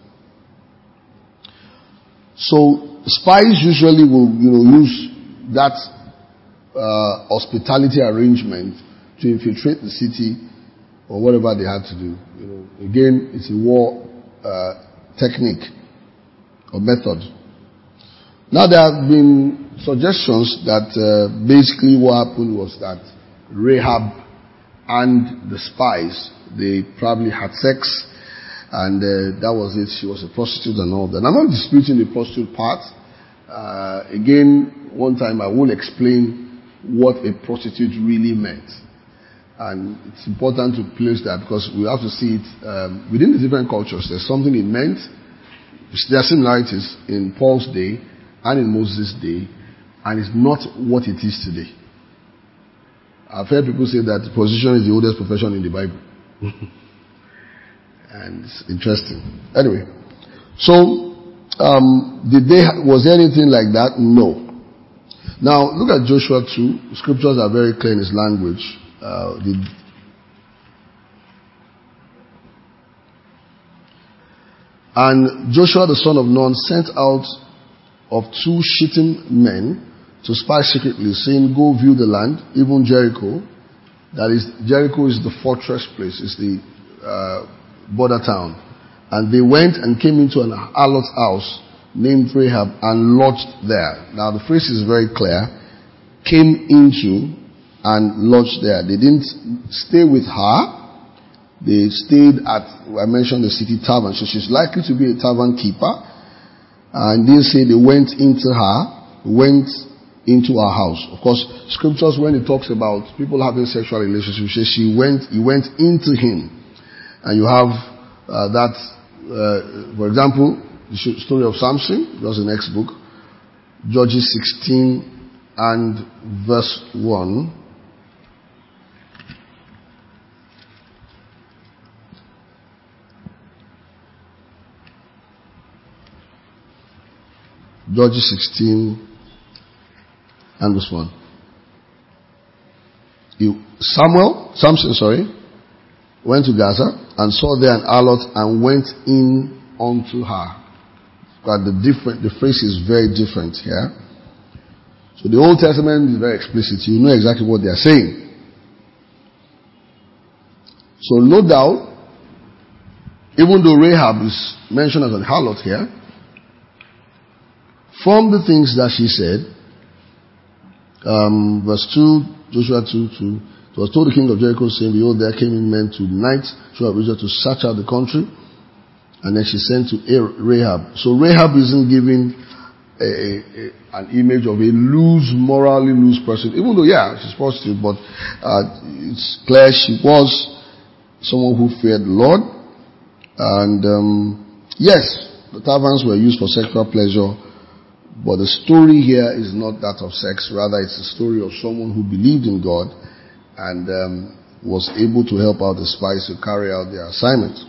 So spies usually will, use that hospitality arrangement to infiltrate the city or whatever they had to do. Again, it's a war technique or method. Now there have been suggestions that basically what happened was that Rahab and the spies, they probably had sex, and that was it. She was a prostitute and all that. I'm not disputing the prostitute part. Again, one time I will explain what a prostitute really meant. And it's important to place that because we have to see it within the different cultures. There's something it meant. There are similarities in Paul's day and in Moses' day, and it's not what it is today. I've heard people say that position is the oldest profession in the Bible. And it's interesting. Anyway, so was there anything like that? No. Now, look at Joshua 2. Scriptures are very clear in his language. And Joshua the son of Nun sent out of 2 Shittim men to spy secretly, saying, go view the land, even Jericho. That is, Jericho is the fortress place, it's the border town. And they went and came into an harlot's house named Rahab and lodged there. Now the phrase is very clear. Came into and lodged there. They didn't stay with her. They stayed at, I mentioned the city tavern. So she's likely to be a tavern keeper. And they say they went into our house. Of course, scriptures, when it talks about people having sexual relationships, says he went into him. And you have for example, the story of Samson. That's the next book. Judges 16 and verse 1. Judges 16 and verse 1. Samson went to Gaza and saw there an harlot and went in unto her. But the phrase is very different here. So the Old Testament is very explicit. You know exactly what they are saying. So no doubt, even though Rahab is mentioned as a harlot here, from the things that she said, verse 2, Joshua 2, it was told the king of Jericho, saying, behold, there came in men tonight, children of Israel, to search out the country. And then she sent to Rahab. So Rahab isn't giving an image of a morally loose person. Even though, she's positive, but it's clear she was someone who feared the Lord. And yes, the taverns were used for sexual pleasure, but the story here is not that of sex. Rather, it's a story of someone who believed in God and was able to help out the spies to carry out their assignment.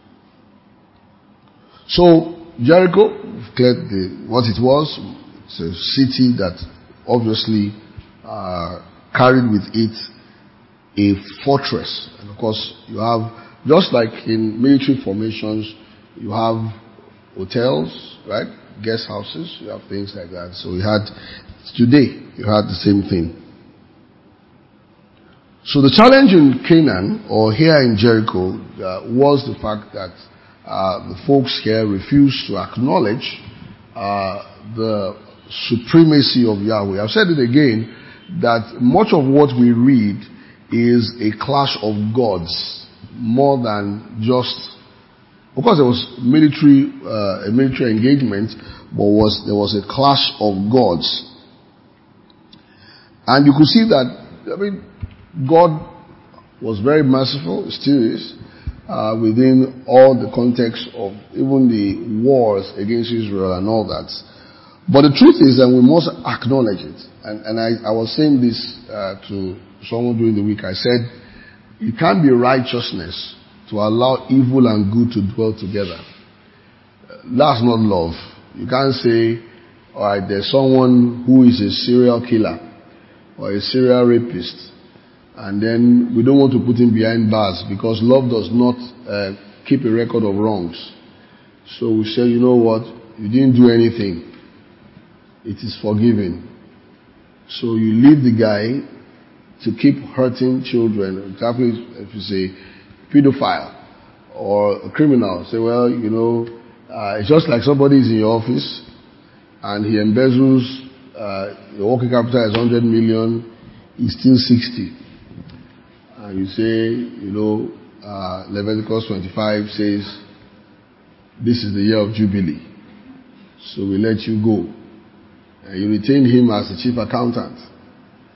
So, Jericho, declared what it was. It's a city that obviously carried with it a fortress. And of course, you have, just like in military formations, you have hotels, right? Guest houses, you have things like that. So today, you had the same thing. So the challenge in Canaan, or here in Jericho, was the fact that the folks here refused to acknowledge the supremacy of Yahweh. I've said it again, that much of what we read is a clash of gods, more than just, of course there was a military engagement, but there was a clash of gods. And you could see that, God was very merciful, still is, within all the context of even the wars against Israel and all that. But the truth is that we must acknowledge it. And I was saying this to someone during the week. I said, it can't be righteousness to allow evil and good to dwell together. That's not love. You can't say, alright, there's someone who is a serial killer or a serial rapist, and then we don't want to put him behind bars because love does not keep a record of wrongs. So we say, you know what, you didn't do anything. It is forgiven. So you leave the guy to keep hurting children. Exactly, if you say pedophile or a criminal, say, well, it's just like somebody is in your office and he embezzles, the working capital is 100 million, he's still 60. And you say, Leviticus 25 says, this is the year of Jubilee. So we let you go. And you retain him as the chief accountant.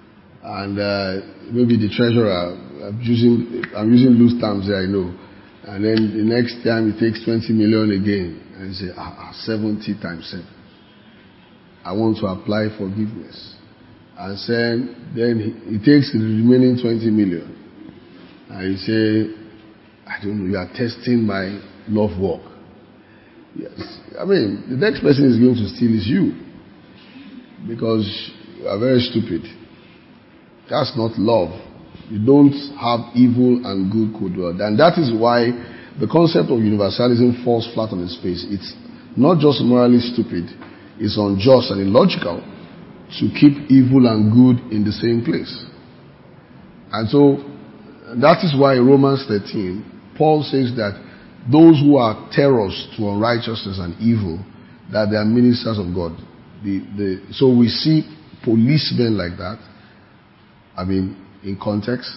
and maybe the treasurer, I'm using loose terms here, I know. And then the next time he takes 20 million again, and he say, 70 times 7. I want to apply forgiveness. And then he takes the remaining 20 million. And he say, I don't know, you are testing my love work. Yes. I mean, the next person is going to steal is you. Because you are very stupid. That's not love. You don't have evil and good co-dwell. And that is why the concept of universalism falls flat on its face. It's not just morally stupid, it's unjust and illogical to keep evil and good in the same place. And so, that is why in Romans 13, Paul says that those who are terrors to unrighteousness and evil, that they are ministers of God. So we see policemen like that, in context.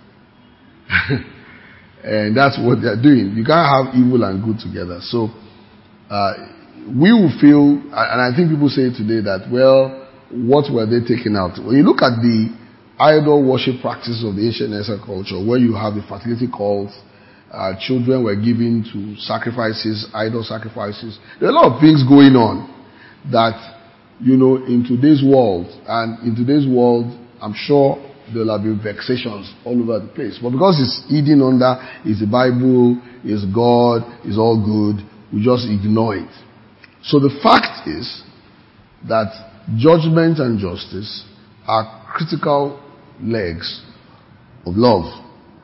And that's what they're doing. You can't have evil and good together. So, we will feel, and I think people say today that, well, what were they taking out? When you look at the idol worship practices of the ancient Nezer culture, where you have the fertility cults, children were given to sacrifices, idol sacrifices. There are a lot of things going on that, in today's world, I'm sure there'll have been vexations all over the place. But because it's hidden under, is the Bible, is God, is all good, we just ignore it. So the fact is that judgment and justice are critical legs of love.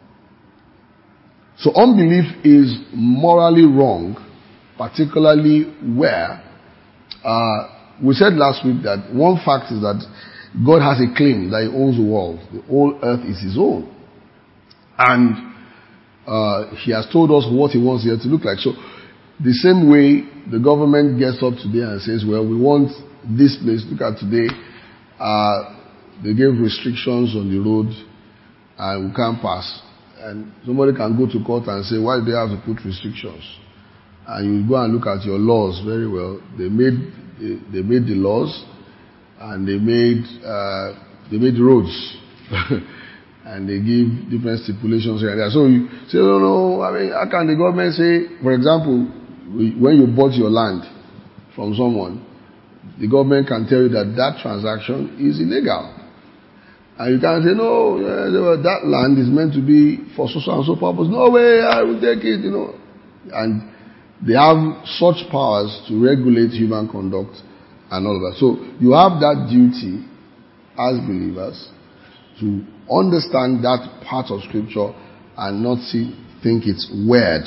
So unbelief is morally wrong, particularly where, we said last week that one fact is that God has a claim that he owns the world. The whole earth is his own. And he has told us what he wants the earth to look like. So the same way the government gets up today and says, well, we want this place. Look at today. They gave restrictions on the road and we can't pass. And somebody can go to court and say, why do they have to put restrictions? And you go and look at your laws very well. They made the laws, and they made roads, and they give different stipulations here and there. So you say, no. How can the government say, for example, when you bought your land from someone, the government can tell you that transaction is illegal. And you can't say, no, that land is meant to be for so and so purpose. No way, I will take it, And they have such powers to regulate human conduct and all of that. So you have that duty as believers to understand that part of Scripture and not think it's weird.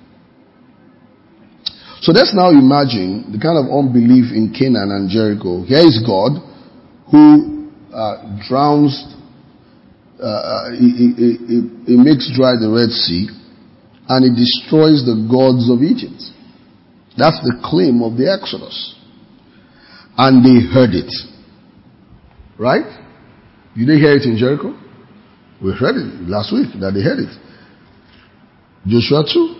So let's now imagine the kind of unbelief in Canaan and Jericho. Here is God who drowns, he makes dry the Red Sea, and he destroys the gods of Egypt. That's the claim of the Exodus. And they heard it. Right? Did they hear it in Jericho? We heard it last week that they heard it. Joshua 2.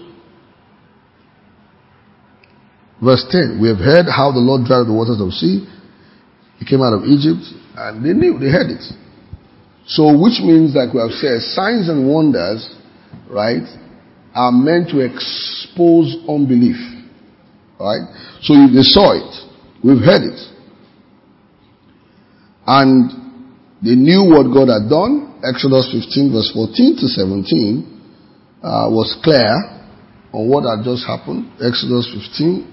Verse 10. We have heard how the Lord dried the waters of the sea. He came out of Egypt, and they knew, they heard it. So, which means, like we have said, signs and wonders, right, are meant to expose unbelief. Right? So they saw it. We've heard it. And they knew what God had done. Exodus 15 verse 14 to 17 was clear on what had just happened. Exodus 15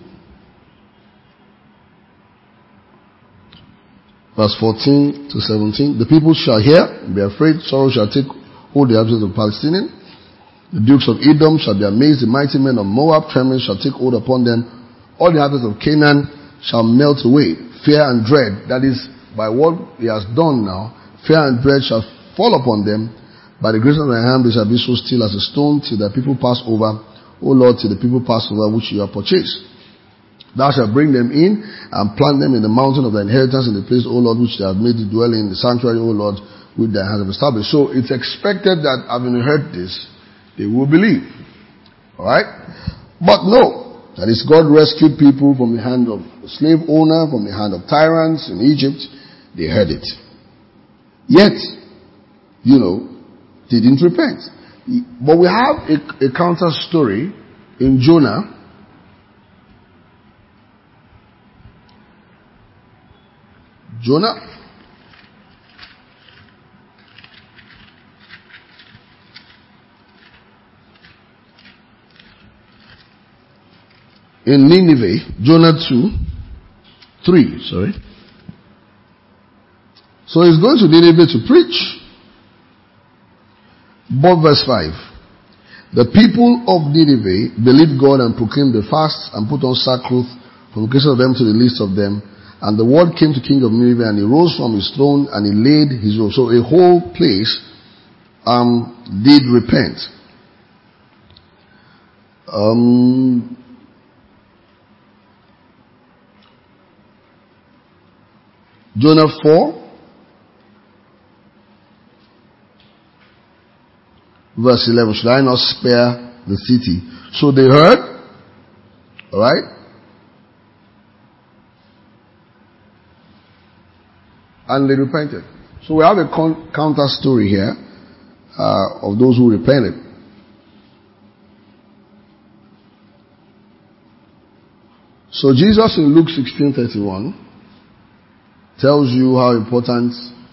verse 14 to 17. The people shall hear, be afraid, sorrow shall take hold the habits of the Palestinians. The dukes of Edom shall be amazed, the mighty men of Moab, trembling shall take hold upon them. All the habits of Canaan shall melt away. Fear and dread, that is, by what he has done now, fear and dread shall fall upon them. By the grace of thy hand they shall be so still as a stone, till the people pass over. O Lord, till the people pass over which you have purchased. Thou shalt bring them in and plant them in the mountain of thy inheritance, in the place, O Lord, which they have made to dwell in, the sanctuary, O Lord, which thy hands have established. So it's expected that having heard this, they will believe. Alright? But no. That is, God rescued people from the hand of a slave owner, from the hand of tyrants in Egypt. They heard it. Yet, didn't repent. But we have a counter story in Jonah. In Nineveh, Jonah 3. So he's going to Nineveh to preach. But verse 5. The people of Nineveh believed God and proclaimed the fasts and put on sackcloth from the case of them to the least of them. And the word came to King of Nineveh, and he rose from his throne and he laid his robe. So a whole place did repent. Jonah 4, verse 11. Should I not spare the city? So they heard, alright? And they repented. So we have a counter story here of those who repented. So Jesus in Luke 16:31 tells you how important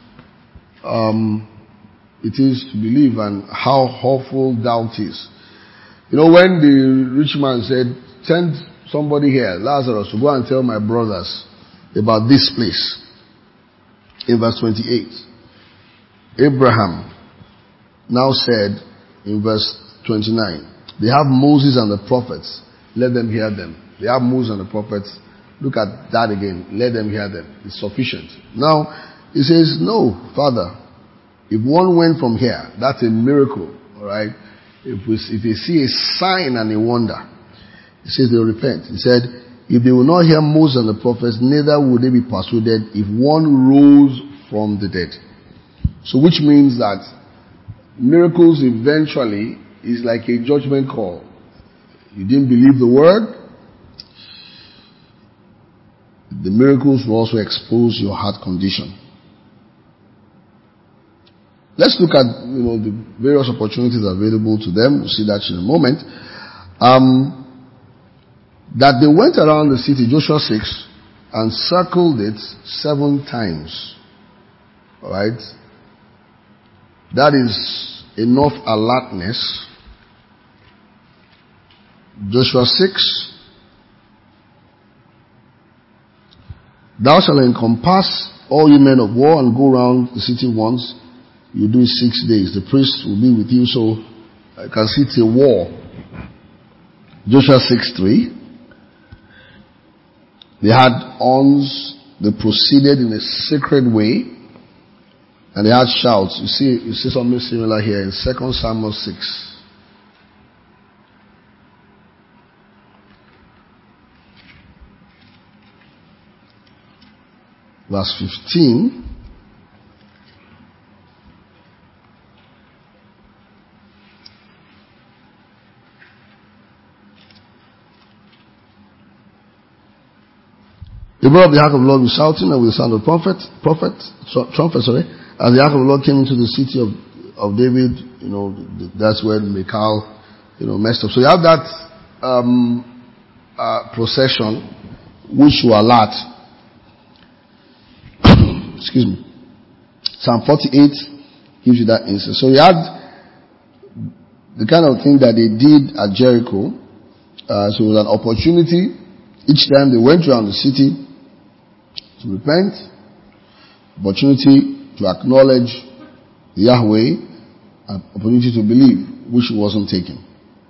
it is to believe and how awful doubt is. When the rich man said, send somebody here, Lazarus, to go and tell my brothers about this place. In verse 28, Abraham now said in verse 29, they have Moses and the prophets, let them hear them. They have Moses and the prophets. Look at that again. Let them hear them. It's sufficient. Now, he says, no, Father, if one went from here, that's a miracle, alright? If they see a sign and a wonder, he says they'll repent. He said, if they will not hear Moses and the prophets, neither will they be persuaded if one rose from the dead. So which means that miracles eventually is like a judgment call. You didn't believe the word. The miracles will also expose your heart condition. Let's look at the various opportunities available to them. We'll see that in a moment. That they went around the city, Joshua 6, and circled it 7 times. Alright? That is enough alertness. Joshua 6. Thou shalt encompass all you men of war and go round the city once. You do it 6 days. The priest will be with you, so I can see it's a war. Joshua 6:3. They had horns. They proceeded in a sacred way, and they had shouts. You see something similar here in 2 Samuel 6. Verse 15. They brought up the ark of the Lord with shouting and with the sound of trumpet, as the ark of the Lord came into the city of David, that's where Michal, messed up. So you have that procession which will alert. Excuse me. Psalm 48 gives you that instance. So you had the kind of thing that they did at Jericho. So it was an opportunity. Each time they went around the city to repent, opportunity to acknowledge Yahweh, an opportunity to believe, which wasn't taken.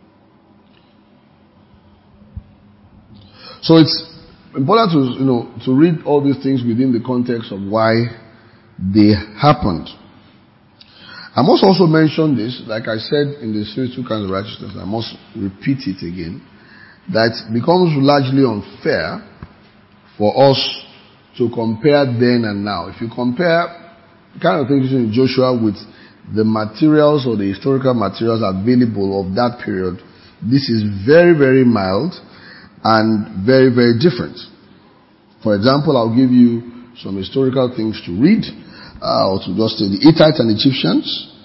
So it's important to read all these things within the context of why they happened. I must also mention this, like I said in the series 2 kinds of righteousness, I must repeat it again, that it becomes largely unfair for us to compare then and now. If you compare the kind of things in Joshua with the materials or the historical materials available of that period, this is very, very mild and very, very different. For example, I'll give you some historical things to read, or to just say the Hittites and Egyptians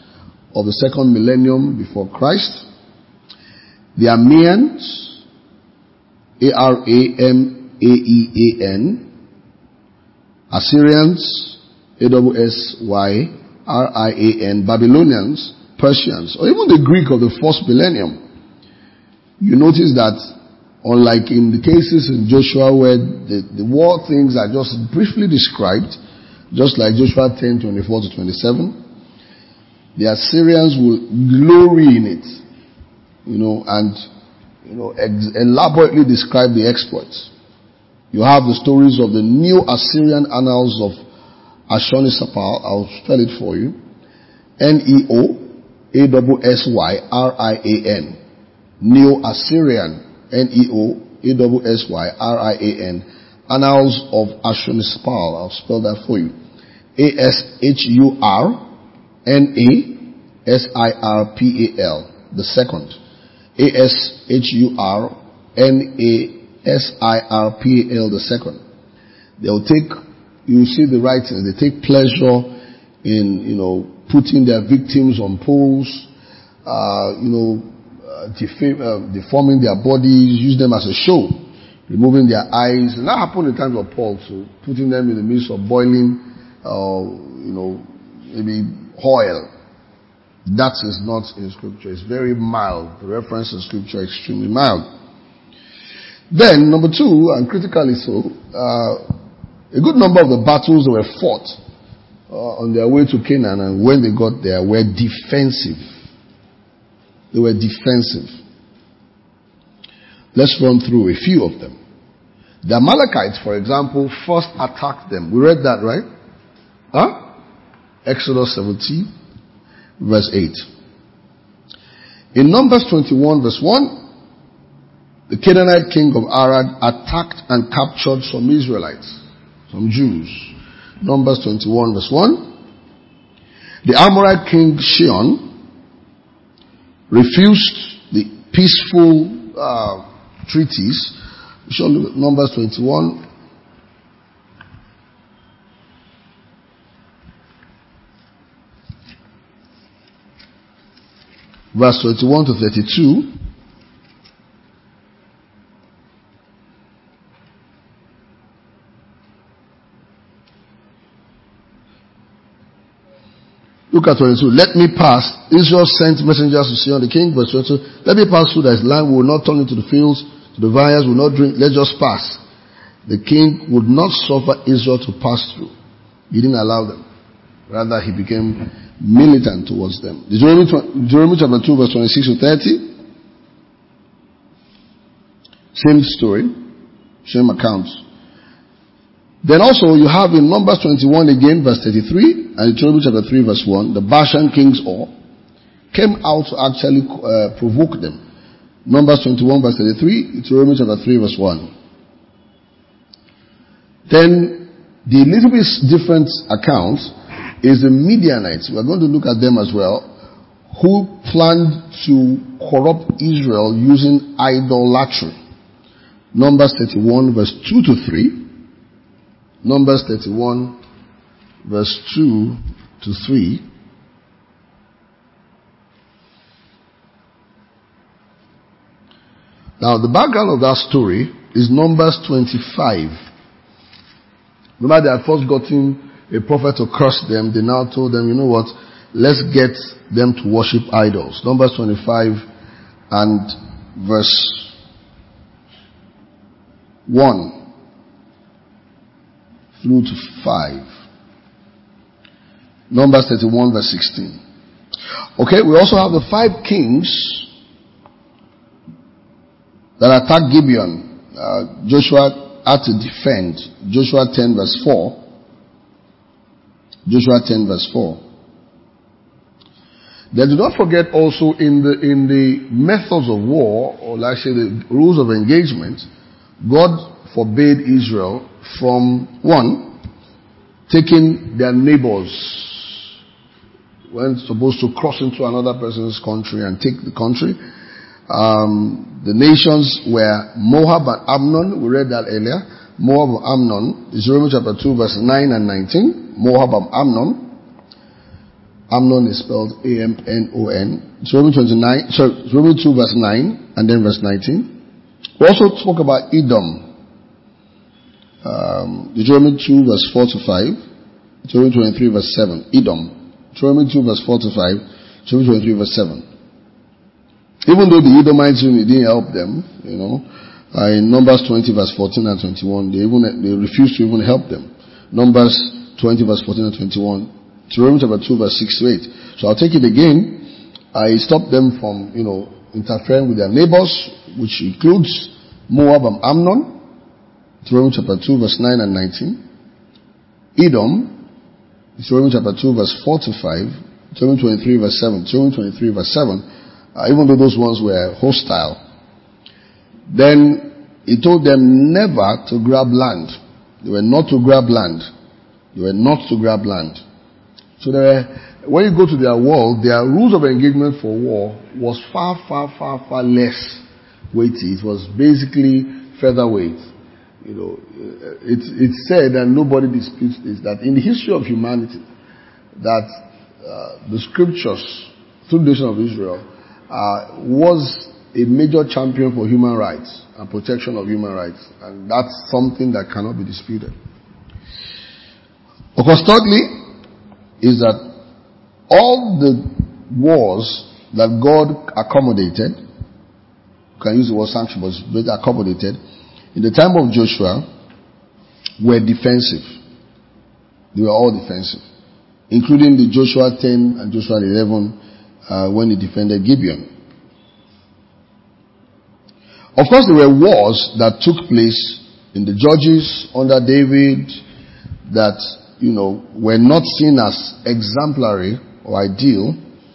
of the second millennium before Christ. The Arameans, Aramaean, Assyrians, Assyrian, Babylonians, Persians, or even the Greek of the first millennium. You notice that unlike in the cases in Joshua where the war things are just briefly described, just like Joshua 10:24 to 27, the Assyrians will glory in it, and elaborately describe the exploits. You have the stories of the New Assyrian Annals of Ashurnasirpal. I'll spell it for you. Neoassyryan. New Assyrian. Neoassyryan. Annals of Ashurnasirpal. I'll spell that for you. Ashurnasirpal. The second. Ashurnasirpal the second. They'll take, you see the writing, they take pleasure in, putting their victims on poles, deforming their bodies, use them as a show, removing their eyes. And that happened in the times of Paul too, putting them in the midst of boiling, maybe oil. That is not in Scripture. It's very mild. The reference in Scripture is extremely mild. Then, number two, and critically so, a good number of the battles that were fought on their way to Canaan and when they got there were defensive. They were defensive. Let's run through a few of them. The Amalekites, for example, first attacked them. We read that, right? Exodus 17, verse 8. In Numbers 21, verse 1, the Canaanite king of Arad attacked and captured some Israelites, some Jews. Numbers 21, verse 1. The Amorite king Sihon refused the peaceful treaties. We shall look at Numbers 21. Verse 21 to 32. Look at 22. Let me pass. Israel sent messengers to Sihon the king. Verse 22. Let me pass through this land. We will not turn into the fields, to the vineyards. We will not drink. Let's just pass. The king would not suffer Israel to pass through. He didn't allow them. Rather, he became militant towards them. Deuteronomy chapter 2, verse 26 to 30. Same story. Same account. Then also you have in Numbers 21 again, verse 33, and Deuteronomy chapter 3, verse 1, the Bashan kings came out to actually provoke them. Numbers 21, verse 33, Deuteronomy chapter 3, verse 1. Then the little bit different account is the Midianites. We're going to look at them as well, who planned to corrupt Israel using idolatry. Numbers 31, verse 2 to 3. Numbers 31, verse 2 to 3. Now, the background of that story is Numbers 25. Remember, they had first gotten a prophet to curse them. They now told them, you know what, let's get them to worship idols. Numbers 25 and verse 1 through to 5. Numbers 31 verse 16. Okay, we also have the 5 kings that attacked Gibeon. Joshua had to defend. Joshua 10 verse 4. Joshua 10 verse 4. Then do not forget also in the methods of war, or like I say the rules of engagement, God forbade Israel from, one, taking their neighbors when supposed to cross into another person's country and take the country. The nations were Moab and Ammon. We read that earlier. Moab and Ammon. Deuteronomy chapter 2 verse 9 and 19. Moab and Ammon. Amnon is spelled Amnon. Deuteronomy 2 verse 9 and then verse 19. We also talk about Edom. Deuteronomy 2 verse 4 to 5. Deuteronomy 23 verse 7. Edom. Deuteronomy 2 verse 4 to 5. Deuteronomy 23 verse 7. Even though the Edomites didn't help them, in Numbers 20 verse 14 and 21, they refused to even help them. Numbers 20 verse 14 and 21. Deuteronomy chapter 2 verse 6 to 8. So I'll take it again. I stopped them from, interfering with their neighbors, which includes Moab and Ammon. Deuteronomy chapter 2 verse 9 and 19. Edom. Deuteronomy chapter 2 verse 4 to 5. Deuteronomy 23 verse 7. Deuteronomy 23 verse 7. Even though those ones were hostile. Then he told them never to grab land. They were not to grab land. They were not to grab land. So when you go to their world, their rules of engagement for war was far, far, far, far less weighty. It was basically featherweight. It's said, and nobody disputes this, that in the history of humanity, that the scriptures, through the nation of Israel, was a major champion for human rights and protection of human rights. And that's something that cannot be disputed. Of course, thirdly, is that all the wars that God accommodated, you can use the word sanction, but it's accommodated, in the time of Joshua, were defensive. They were all defensive. Including the Joshua 10 and Joshua 11, when he defended Gibeon. Of course, there were wars that took place in the Judges under David that, were not seen as exemplary or ideal.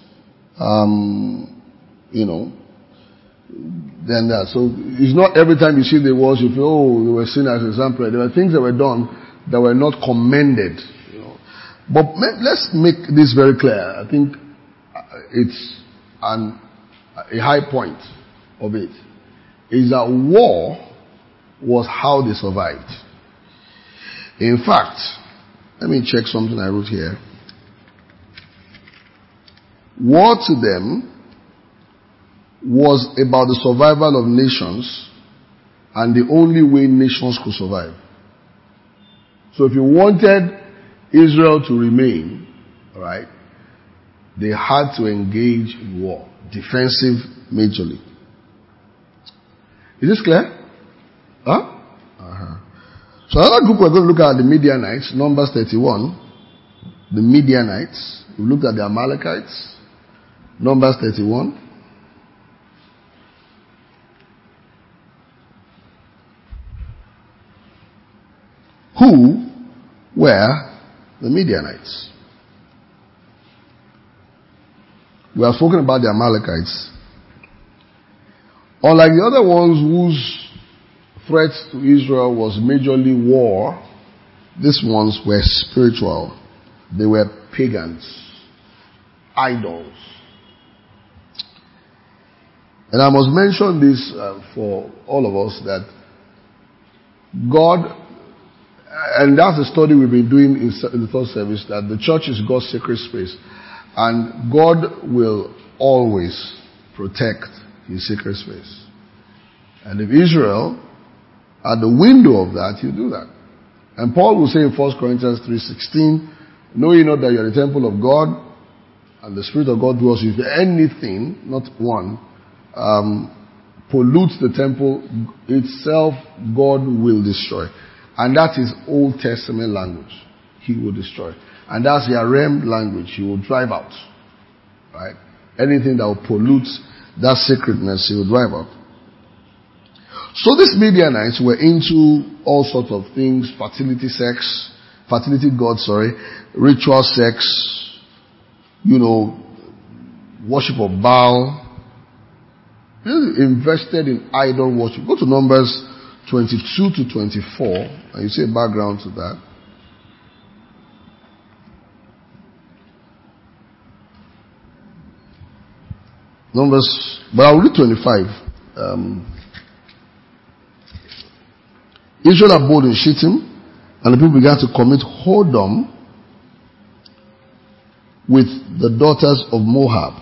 So it's not every time you see the wars you feel, they were seen as exemplary. There were things that were done that were not commended. But let's make this very clear. I think it's a high point of it. Is that war was how they survived. In fact, let me check something I wrote here. War to them was about the survival of nations and the only way nations could survive. So if you wanted Israel to remain, right, they had to engage in war, defensive majorly. Is this clear? Huh? Uh-huh. So another group we're going to look at the Midianites, Numbers 31. The Midianites. We looked at the Amalekites, Numbers 31. Who were the Midianites? We have spoken about the Amalekites. Unlike the other ones whose threat to Israel was majorly war, these ones were spiritual. They were pagans, idols. And I must mention this for all of us, that God, and that's the study we've been doing in the third service, that the church is God's sacred space. And God will always protect his sacred space. And if Israel, at the window of that, he'll do that. And Paul will say in 1 Corinthians 3:16, know ye not that you are the temple of God, and the Spirit of God dwells in you. If anything, not one, pollutes the temple itself, God will destroy. And that is Old Testament language. He will destroy. And that's the Aram language. He will drive out. Right? Anything that will pollute that sacredness, he will drive out. So these Midianites were into all sorts of things, fertility gods, ritual sex, worship of Baal. Really invested in idol worship. Go to Numbers 22 to 24, and you see a background to that. Numbers, but I'll read 25. Israel abode in Shittim, and the people began to commit whoredom with the daughters of Moab.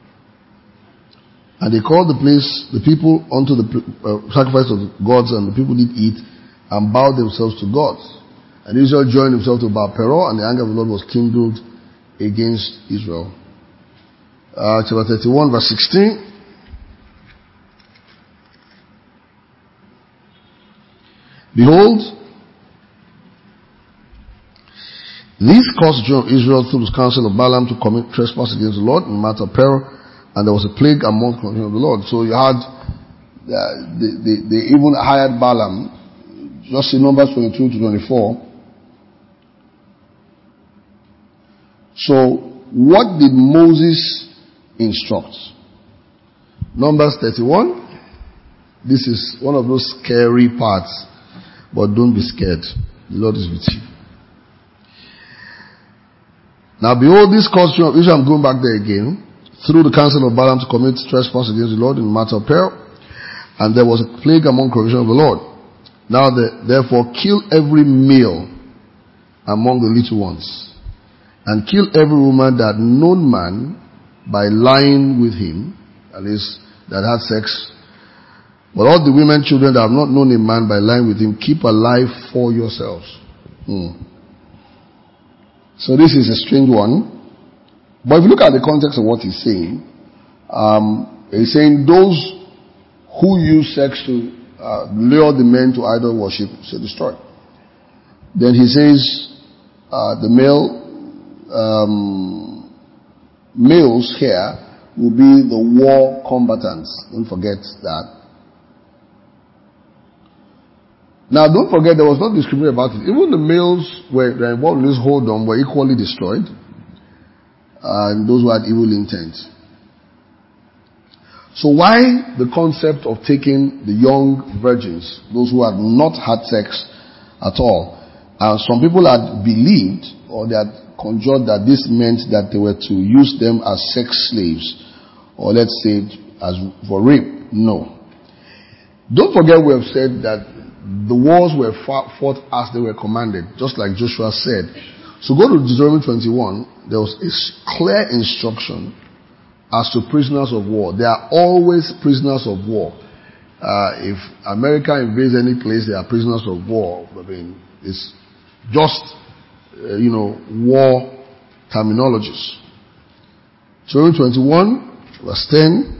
And they called the people unto the sacrifice of the gods, and the people did eat and bowed themselves to gods. And Israel joined himself to Baal Peor, and the anger of the Lord was kindled against Israel. Chapter 31, verse 16. Behold, these caused Israel through the counsel of Balaam to commit trespass against the Lord in the matter of Peor, and there was a plague among the of the Lord. So you had, they even hired Balaam, just in Numbers 22 to 24. So what did Moses instruct? Numbers 31. This is one of those scary parts, but don't be scared. The Lord is with you. Now behold, this caused children of Israel, I'm going back there again, through the counsel of Balaam to commit trespass against the Lord in the matter of Peor, and there was a plague among congregation of the Lord. Now therefore kill every male among the little ones, and kill every woman that known man by lying with him, that is, that had sex. But all the women, children that have not known a man by lying with him, keep alive for yourselves. So this is a strange one. But if you look at the context of what he's saying those who use sex to lure the men to idol worship shall destroy. Then he says the males here will be the war combatants. Don't forget that. Now, don't forget, there was no discrimination about it. Even the males were involved in this whoredom were equally destroyed, and those who had evil intent. So why the concept of taking the young virgins, those who had not had sex at all? Some people had believed, or they had conjured that this meant that they were to use them as sex slaves, or let's say as for rape. No. Don't forget, we have said that the wars were fought as they were commanded, just like Joshua said. So go to Deuteronomy 21. There was a clear instruction as to prisoners of war. They are always prisoners of war. If America invades any place, they are prisoners of war. I mean, it's just, war terminologies. Deuteronomy 21, verse 10.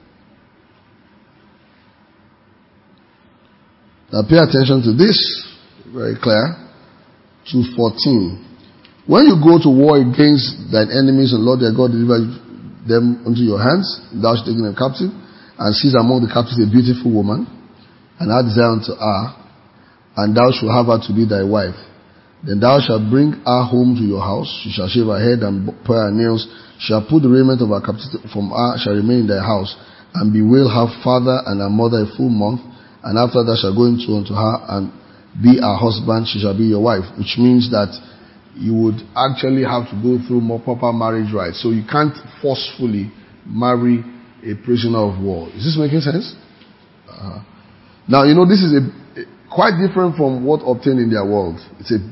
Now pay attention to this, very clear, to 14. When you go to war against thine enemies, and Lord their God deliver them unto your hands, thou shalt take them captive, and seize among the captives a beautiful woman, and have desire unto her, and thou shalt have her to be thy wife. Then thou shalt bring her home to your house, she shall shave her head and pare her nails, shall put the raiment of her captivity from her, shall remain in thy house, and bewail her father and her mother a full month. And after that shall go into unto her and be her husband, she shall be your wife. Which means that you would actually have to go through more proper marriage rights. So you can't forcefully marry a prisoner of war. Is this making sense? Now, this is quite different from what obtained in their world. It's a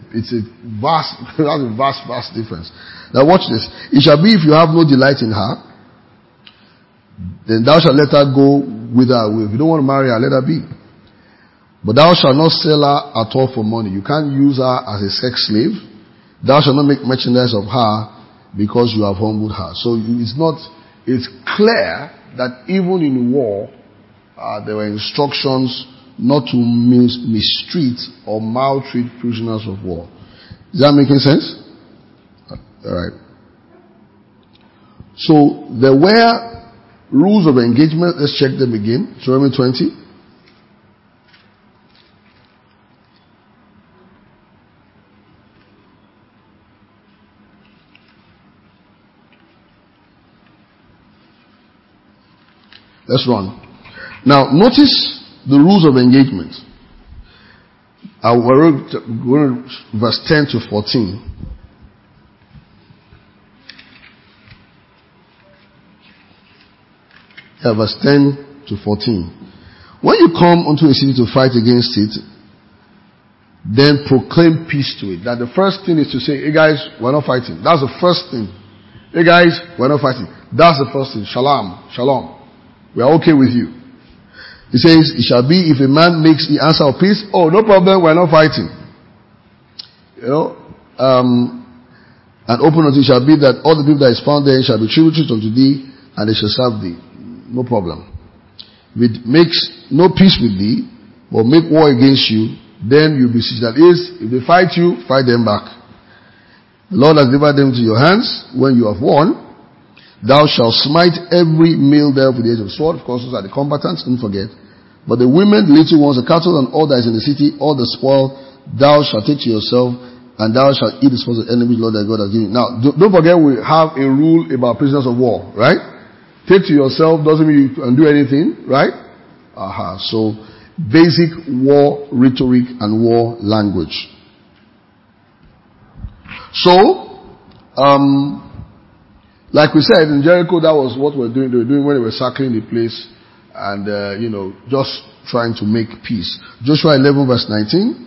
vast difference. Now watch this. It shall be, if you have no delight in her, then thou shalt let her go whither her will. If you don't want to marry her, let her be. But thou shalt not sell her at all for money. You can't use her as a sex slave. Thou shalt not make merchandise of her, because you have humbled her. So it's clear that even in war, there were instructions not to mistreat or maltreat prisoners of war. Is that making sense? Alright. So there were rules of engagement. Let's check them again. Deuteronomy 20. Let's run. Now, notice the rules of engagement. We're going to verse 10 to 14. Yeah, verse 10 to 14. When you come unto a city to fight against it, then proclaim peace to it. That the first thing is to say, hey guys, we're not fighting. That's the first thing. Hey guys, we're not fighting. That's the first thing. Shalom. Shalom. We are okay with you. He says, it shall be if a man makes the answer of peace, oh, no problem, we're not fighting. You know, and open unto it shall be that all the people that is found there shall be tributary unto thee, and they shall serve thee. No problem. If it makes no peace with thee, or make war against you, then you beseech. That is, if they fight you, fight them back. The Lord has delivered them to your hands. When you have won, thou shalt smite every male there with the edge of the sword. Of course, those are the combatants, don't forget. But the women, the little ones, the cattle, and all that is in the city, all the spoil, thou shalt take to yourself, and thou shalt eat the spoil of the enemy, Lord thy God has given you. Now, don't forget we have a rule about prisoners of war, right? Take to yourself doesn't mean you can do anything, right? So, basic war rhetoric and war language. So, like we said in Jericho, that was what they were doing when they were circling the place and, just trying to make peace. Joshua 11 verse 19.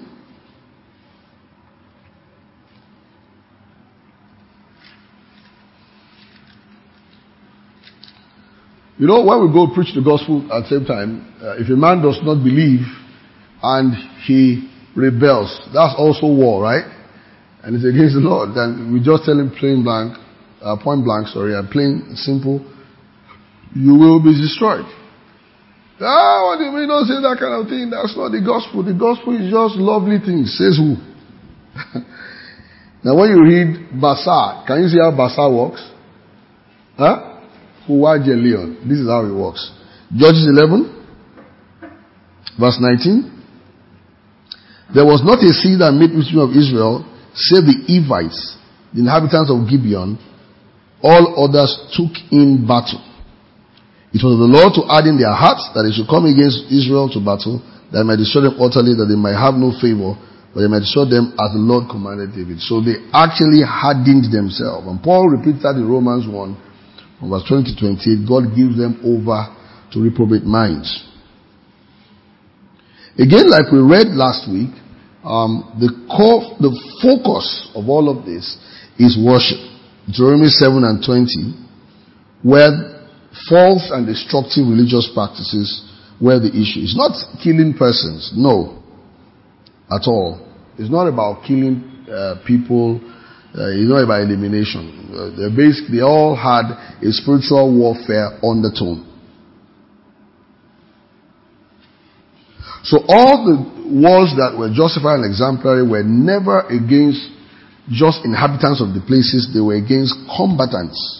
You know, when we go preach the gospel at the same time, if a man does not believe and he rebels, that's also war, right? And it's against the Lord. Then we just tell him point blank, and plain simple, you will be destroyed. What do you mean? Don't say that kind of thing. That's not the gospel. The gospel is just lovely things. Says who? Now when you read Basa, can you see how Basa works? Leon. This is how it works. Judges 11, verse 19. There was not a sea that made between of Israel, save the Evites, the inhabitants of Gibeon. All others took in battle. It was the Lord to harden their hearts, that they should come against Israel to battle, that they might destroy them utterly, that they might have no favor, but they might destroy them as the Lord commanded David. So they actually hardened themselves. And Paul repeats that in Romans 1, from verse 20 to 28, God gives them over to reprobate minds. Again, like we read last week, the focus of all of this is worship. Deuteronomy 7 and 20, where false and destructive religious practices were the issue. It's not killing persons, no, at all. It's not about killing people. It's not about elimination. They all had a spiritual warfare undertone. So all the wars that were justified and exemplary were never against just inhabitants of the places. They were against combatants.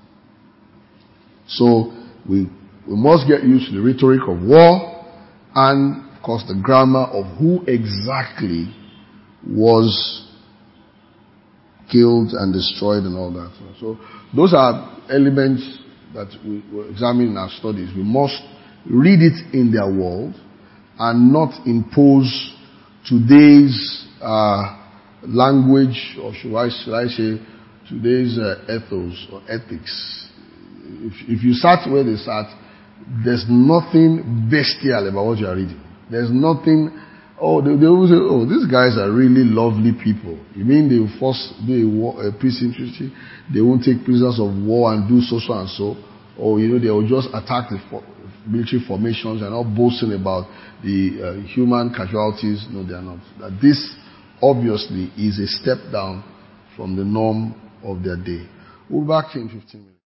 So we must get used to the rhetoric of war and, of course, the grammar of who exactly was killed and destroyed and all that. So those are elements that we will examine in our studies. We must read it in their world and not impose today's language, or should I say today's ethos or ethics. If you start where they start, there's nothing bestial about what you are reading. There's nothing, they will say, these guys are really lovely people. You mean they will first do a peace treaty? They won't take prisoners of war and do so and so? Or, they will just attack the military formations and all boasting about the human casualties. No, they are not. That this obviously is a step down from the norm of their day. We'll be back in 15 minutes.